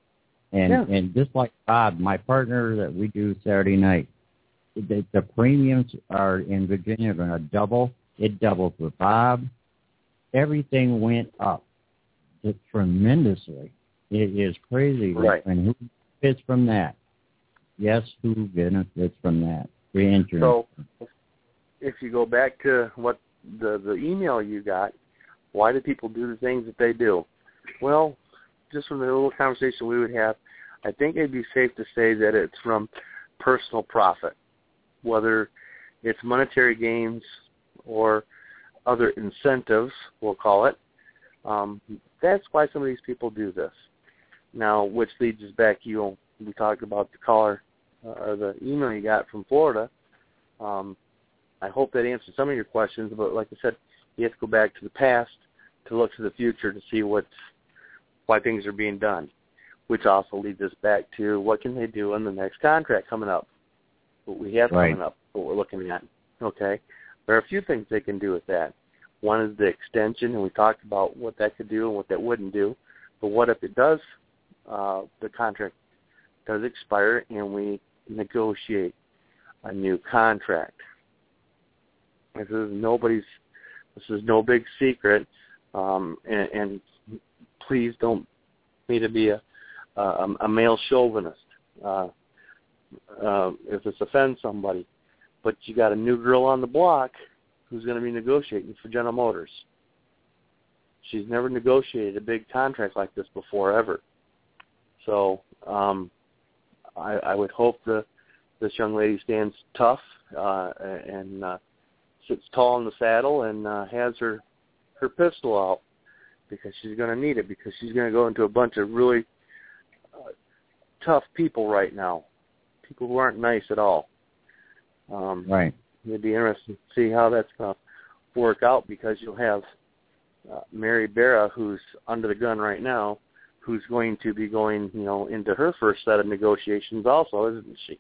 And just like Bob, my partner that we do Saturday night, the premiums are in Virginia going to double. It doubled for Bob. Everything went up tremendously. It is crazy. Right. And who benefits from that? Yes, who benefits from that? The insurance. So if you go back to what the email you got, why do people do the things that they do? Well, just from the little conversation we would have, I think it'd be safe to say that it's from personal profit, whether it's monetary gains or other incentives, we'll call it. That's why some of these people do this. Now, which leads us back, we talked about the caller or the email you got from Florida. I hope that answered some of your questions, but like I said, you have to go back to the past to look to the future to see why things are being done, which also leads us back to what can they do in the next contract coming up, what we have coming up, what we're looking at. Okay? There are a few things they can do with that. One is the extension, and we talked about what that could do and what that wouldn't do. But what if it does, the contract does expire and we negotiate a new contract? This is no big secret, and please don't me to be a male chauvinist if this offends somebody. But you got a new girl on the block who's going to be negotiating for General Motors. She's never negotiated a big contract like this before, ever. So I would hope this young lady stands tough and sits tall in the saddle and has her pistol out, because she's going to need it, because she's going to go into a bunch of really tough people right now, people who aren't nice at all. Right. It'd be interesting to see how that's going to work out, because you'll have Mary Barra, who's under the gun right now, who's going to be going, into her first set of negotiations also, isn't she?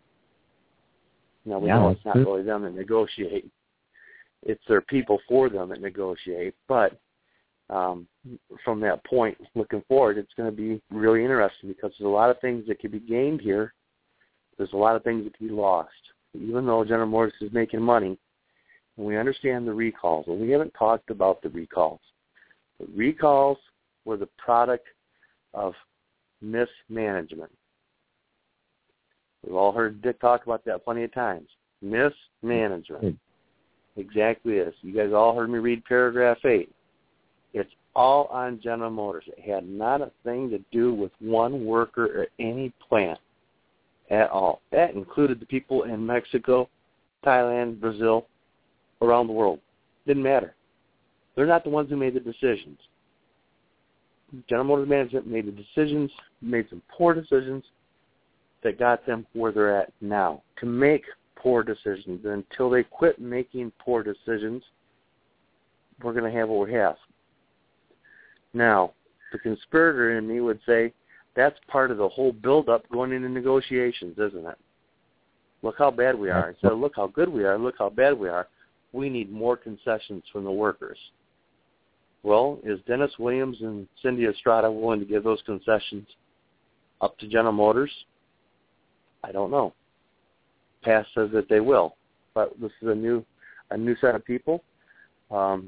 We know it's not really them that negotiate. It's their people for them that negotiate. But from that point, looking forward, it's going to be really interesting, because there's a lot of things that could be gained here. There's a lot of things that could be lost. Even though General Motors is making money, and we understand the recalls, and we haven't talked about the recalls. The recalls were the product of mismanagement. We've all heard Dick talk about that plenty of times. Mismanagement. Exactly this. You guys all heard me read paragraph 8. It's all on General Motors. It had not a thing to do with one worker or any plant at all. That included the people in Mexico, Thailand, Brazil, around the world. Didn't matter. They're not the ones who made the decisions. General Motors management made the decisions, made some poor decisions that got them where they're at now. To make poor decisions. And until they quit making poor decisions, we're going to have what we have. Now, the conspirator in me would say that's part of the whole build-up going into negotiations, isn't it? Look how bad we are. Instead of look how good we are, look how bad we are. We need more concessions from the workers. Well, is Dennis Williams and Cindy Estrada willing to give those concessions up to General Motors? I don't know. Past says that they will, but this is a new set of people. Probably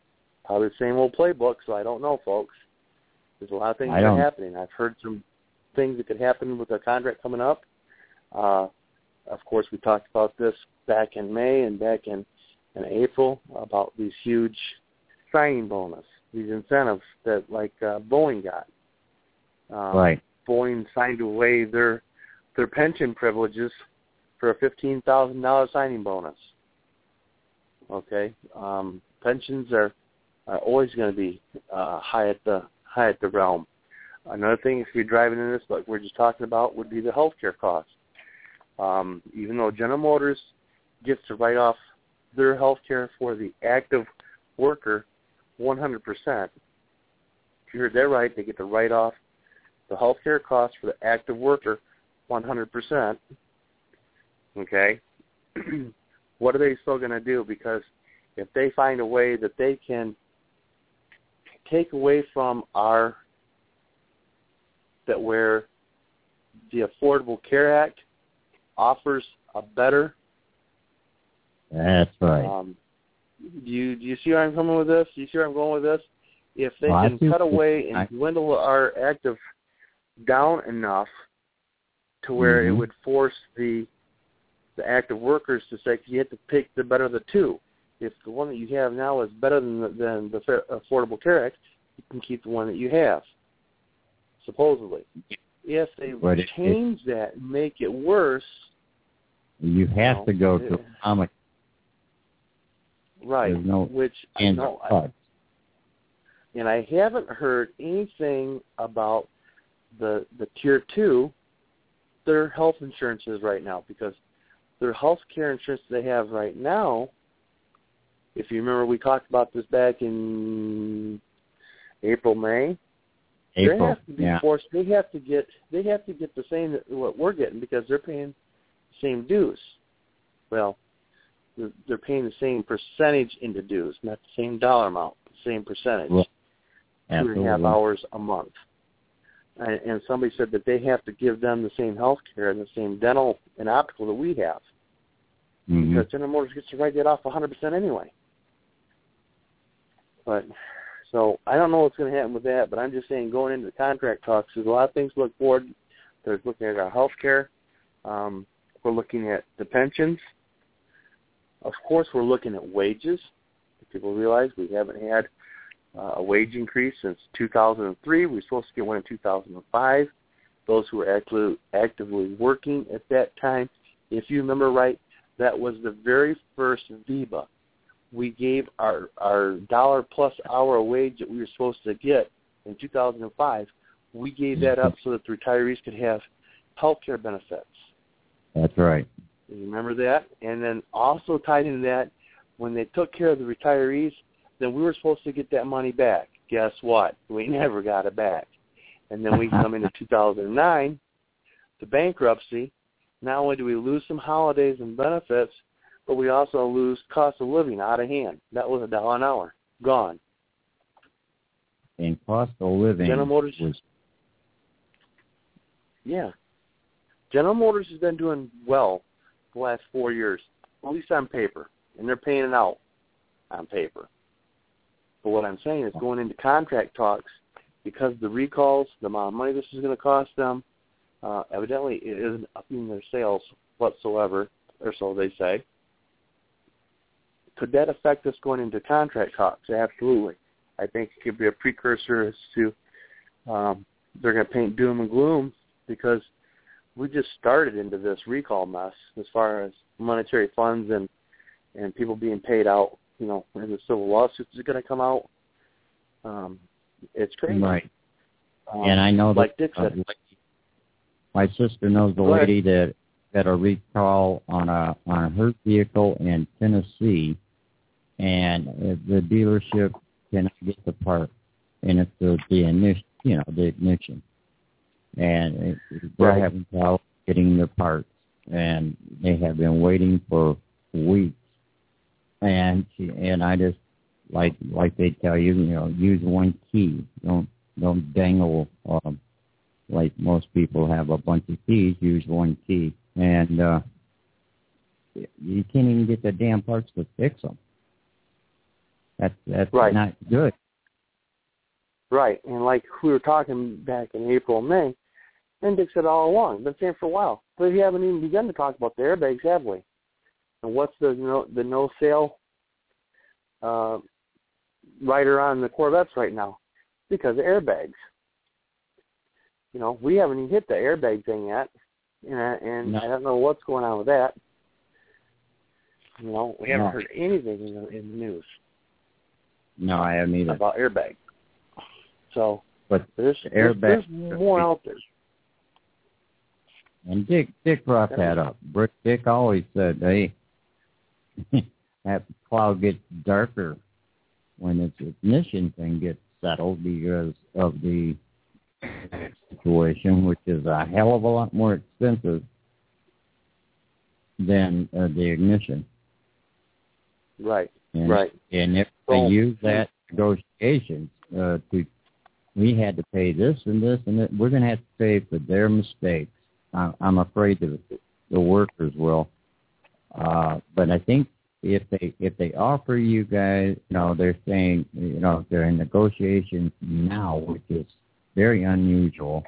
the same old playbook, so I don't know, folks. There's a lot of things that are happening. I've heard some things that could happen with the contract coming up. Of course, we talked about this back in May and back in April about these huge signing bonus, these incentives that like Boeing got. Right. Boeing signed away their pension privileges for a $15,000 signing bonus. Okay, pensions are always going to be high at the realm. Another thing, if you're driving in this, like we're just talking about, would be the healthcare costs. Even though General Motors gets to write off their healthcare for the active worker 100%, if you heard that right, they get to write off the healthcare costs for the active worker 100%. Okay, what are they still going to do? Because if they find a way that they can take away from where the Affordable Care Act offers a better. That's right. Do you see where I'm coming with this? Do you see where I'm going with this? If they can cut away and dwindle our active down enough to where it would force the active workers to say you have to pick the better of the two. If the one that you have now is better than the Affordable Care Act, you can keep the one that you have, supposedly. If they change that and make it worse, you have to go to Obamacare. Right. Which I know. And I haven't heard anything about the Tier 2, their health insurance is right now, because their health care insurance they have right now, if you remember we talked about this back in April, May. They have to be forced. They have to get the same that what we're getting because they're paying the same dues. Well, they're paying the same percentage into dues, not the same dollar amount, the same percentage. Well, 2.5 hours a month. And somebody said that they have to give them the same health care and the same dental and optical that we have. Because General Motors gets to write that off 100% anyway. But so I don't know what's going to happen with that, but I'm just saying going into the contract talks, there's a lot of things to look forward. There's looking at our health care. We're looking at the pensions. Of course, we're looking at wages. People realize we haven't had a wage increase since 2003. We were supposed to get one in 2005. Those who were actively working at that time, if you remember right, that was the very first VEBA. We gave our dollar plus hour wage that we were supposed to get in 2005. We gave that up so that the retirees could have health care benefits. That's right. You remember that? And then also tied into that, when they took care of the retirees, then we were supposed to get that money back. Guess what? We never got it back. And then we come into 2009, the bankruptcy. Not only do we lose some holidays and benefits, but we also lose cost of living out of hand. That was $1 an hour. Gone. And cost of living General Motors was... Yeah. General Motors has been doing well the last 4 years, at least on paper. And they're paying it out on paper. But what I'm saying is going into contract talks, because the recalls, the amount of money this is going to cost them, evidently it isn't upping their sales whatsoever, or so they say. Could that affect us going into contract talks? Absolutely. I think it could be a precursor as to they're going to paint doom and gloom because we just started into this recall mess as far as monetary funds and people being paid out, you know, when the civil lawsuits are going to come out. It's crazy. Right. And I know like that Dick said, my sister knows the lady that had a recall on her vehicle in Tennessee, and the dealership cannot get the part, and it's the ignition, and they're having trouble getting their parts, and they have been waiting for weeks. And I just like they tell you, use one key. Don't dangle like most people have a bunch of keys. Use one key, and you can't even get the damn parts to fix them. That's right. Not good. Right, and like we were talking back in April and May, And Dick said all along, been saying for a while. But we haven't even begun to talk about the airbags, have we? And what's the no sale rider on the Corvettes right now? Because of airbags. We haven't even hit the airbag thing yet, and no. I don't know what's going on with that. We haven't heard anything in the news. No, I haven't either. About airbags. So, but there's more out there. And Dick brought that up. Dick always said, hey, that cloud gets darker when its ignition thing gets settled because of the situation, which is a hell of a lot more expensive than the ignition. Right, right. And if they use that negotiations we had to pay this and this and that, we're going to have to pay for their mistakes. I'm afraid that the workers will. But I think if they offer you guys, they're saying, they're in negotiations now, which is very unusual.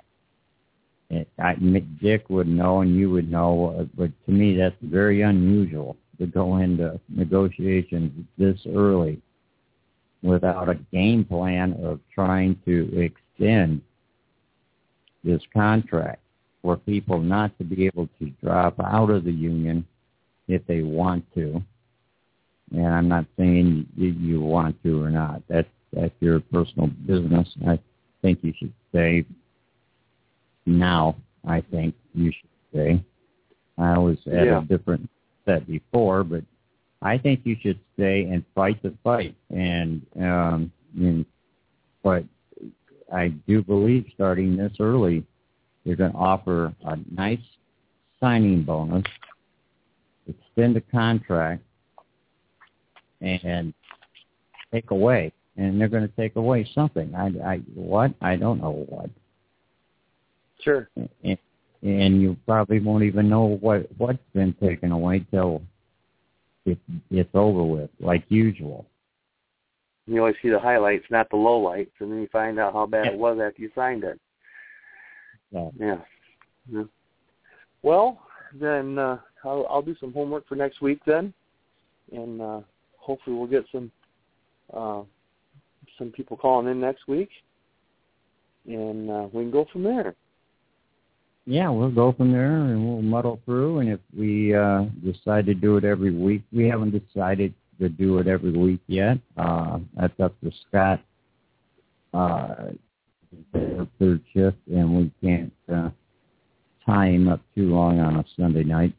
Dick would know and you would know, but to me that's very unusual to go into negotiations this early without a game plan of trying to extend this contract for people not to be able to drop out of the union if they want to. And I'm not saying you want to or not. That's your personal business. I think you should stay now. I think you should stay. I was at a different set before, but I think you should stay and fight the fight. But I do believe starting this early, they're going to offer a nice signing bonus, extend the contract, and take away. And they're going to take away something. What? I don't know what. Sure. And you probably won't even know what's been taken away till it's over with, like usual. You always see the highlights, not the lowlights, and then you find out how bad it was after you signed it. Yeah. Well, then I'll do some homework for next week then, and hopefully we'll get some people calling in next week, and we can go from there. Yeah, we'll go from there, and we'll muddle through, and if we decide to do it every week, we haven't decided to do it every week yet. That's up to Scott, third shift, and we can't tie him up too long on a Sunday night.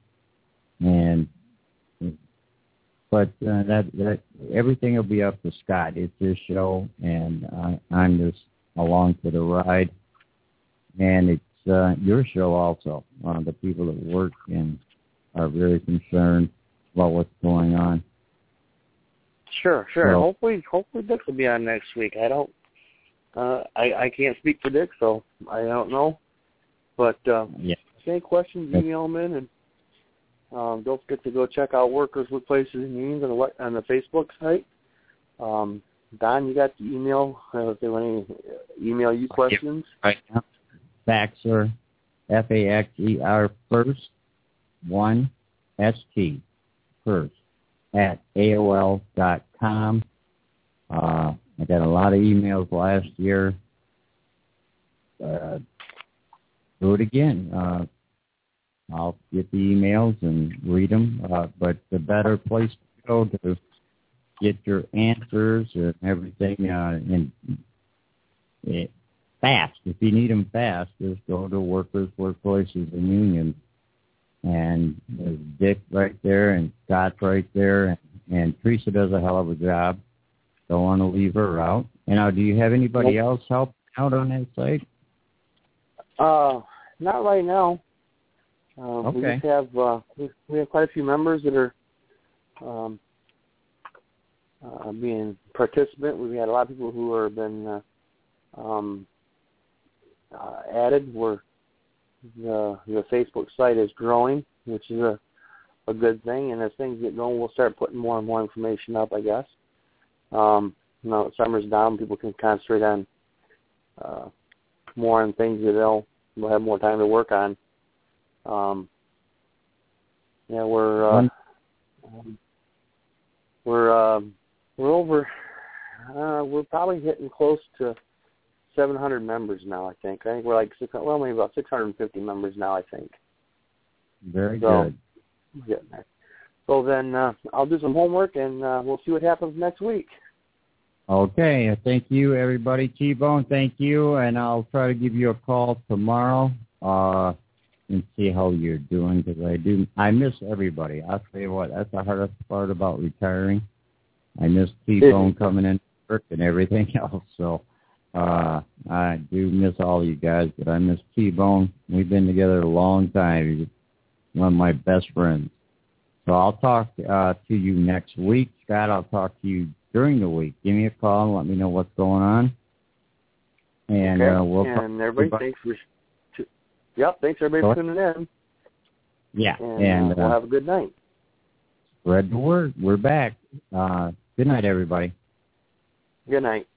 But that everything will be up to Scott. It's his show, and I'm just along for the ride. And it's your show also. The people that work and are very concerned about what's going on. Sure. So, hopefully Dick will be on next week. I don't. I can't speak for Dick, so I don't know. But any questions, email them in, and don't forget to go check out Workers, Workplaces, and Unions on the Facebook site. Don, you got the email? If they want to email you questions. Right now. Faxer, Faxer first, 1 ST first at AOL.com. I got a lot of emails last year. Do it again. I'll get the emails and read them. But the better place to go to get your answers and everything fast. If you need them fast, just go to Workers, Workplaces, and Unions. And there's Dick right there and Scott right there. And Teresa does a hell of a job. Don't want to leave her out. And now, do you have anybody else help out on that site? Not right now. Okay. We just have we have quite a few members that are being participant. We've had a lot of people who have been added. Where the Facebook site is growing, which is a good thing. And as things get going, we'll start putting more and more information up, I guess. Summer's down, people can concentrate on more on things that they'll we'll have more time to work on. Yeah, we're over. We're probably hitting close to 700 members now. I think we're like maybe about 650 members now. I think. Very good. We're getting there. So then I'll do some homework and we'll see what happens next week. Okay. Thank you, everybody. T-Bone, thank you, and I'll try to give you a call tomorrow and see how you're doing, because I miss everybody. I'll tell you what, that's the hardest part about retiring. I miss T-Bone coming in work and everything else. So I do miss all you guys, but I miss T-Bone. We've been together a long time. He's one of my best friends. So I'll talk to you next week. Scott, I'll talk to you during the week. Give me a call and let me know what's going on. And we'll talk. And everybody, thanks everybody for tuning in. Yeah. And we'll have a good night. Spread the word. We're back. Good night, everybody. Good night.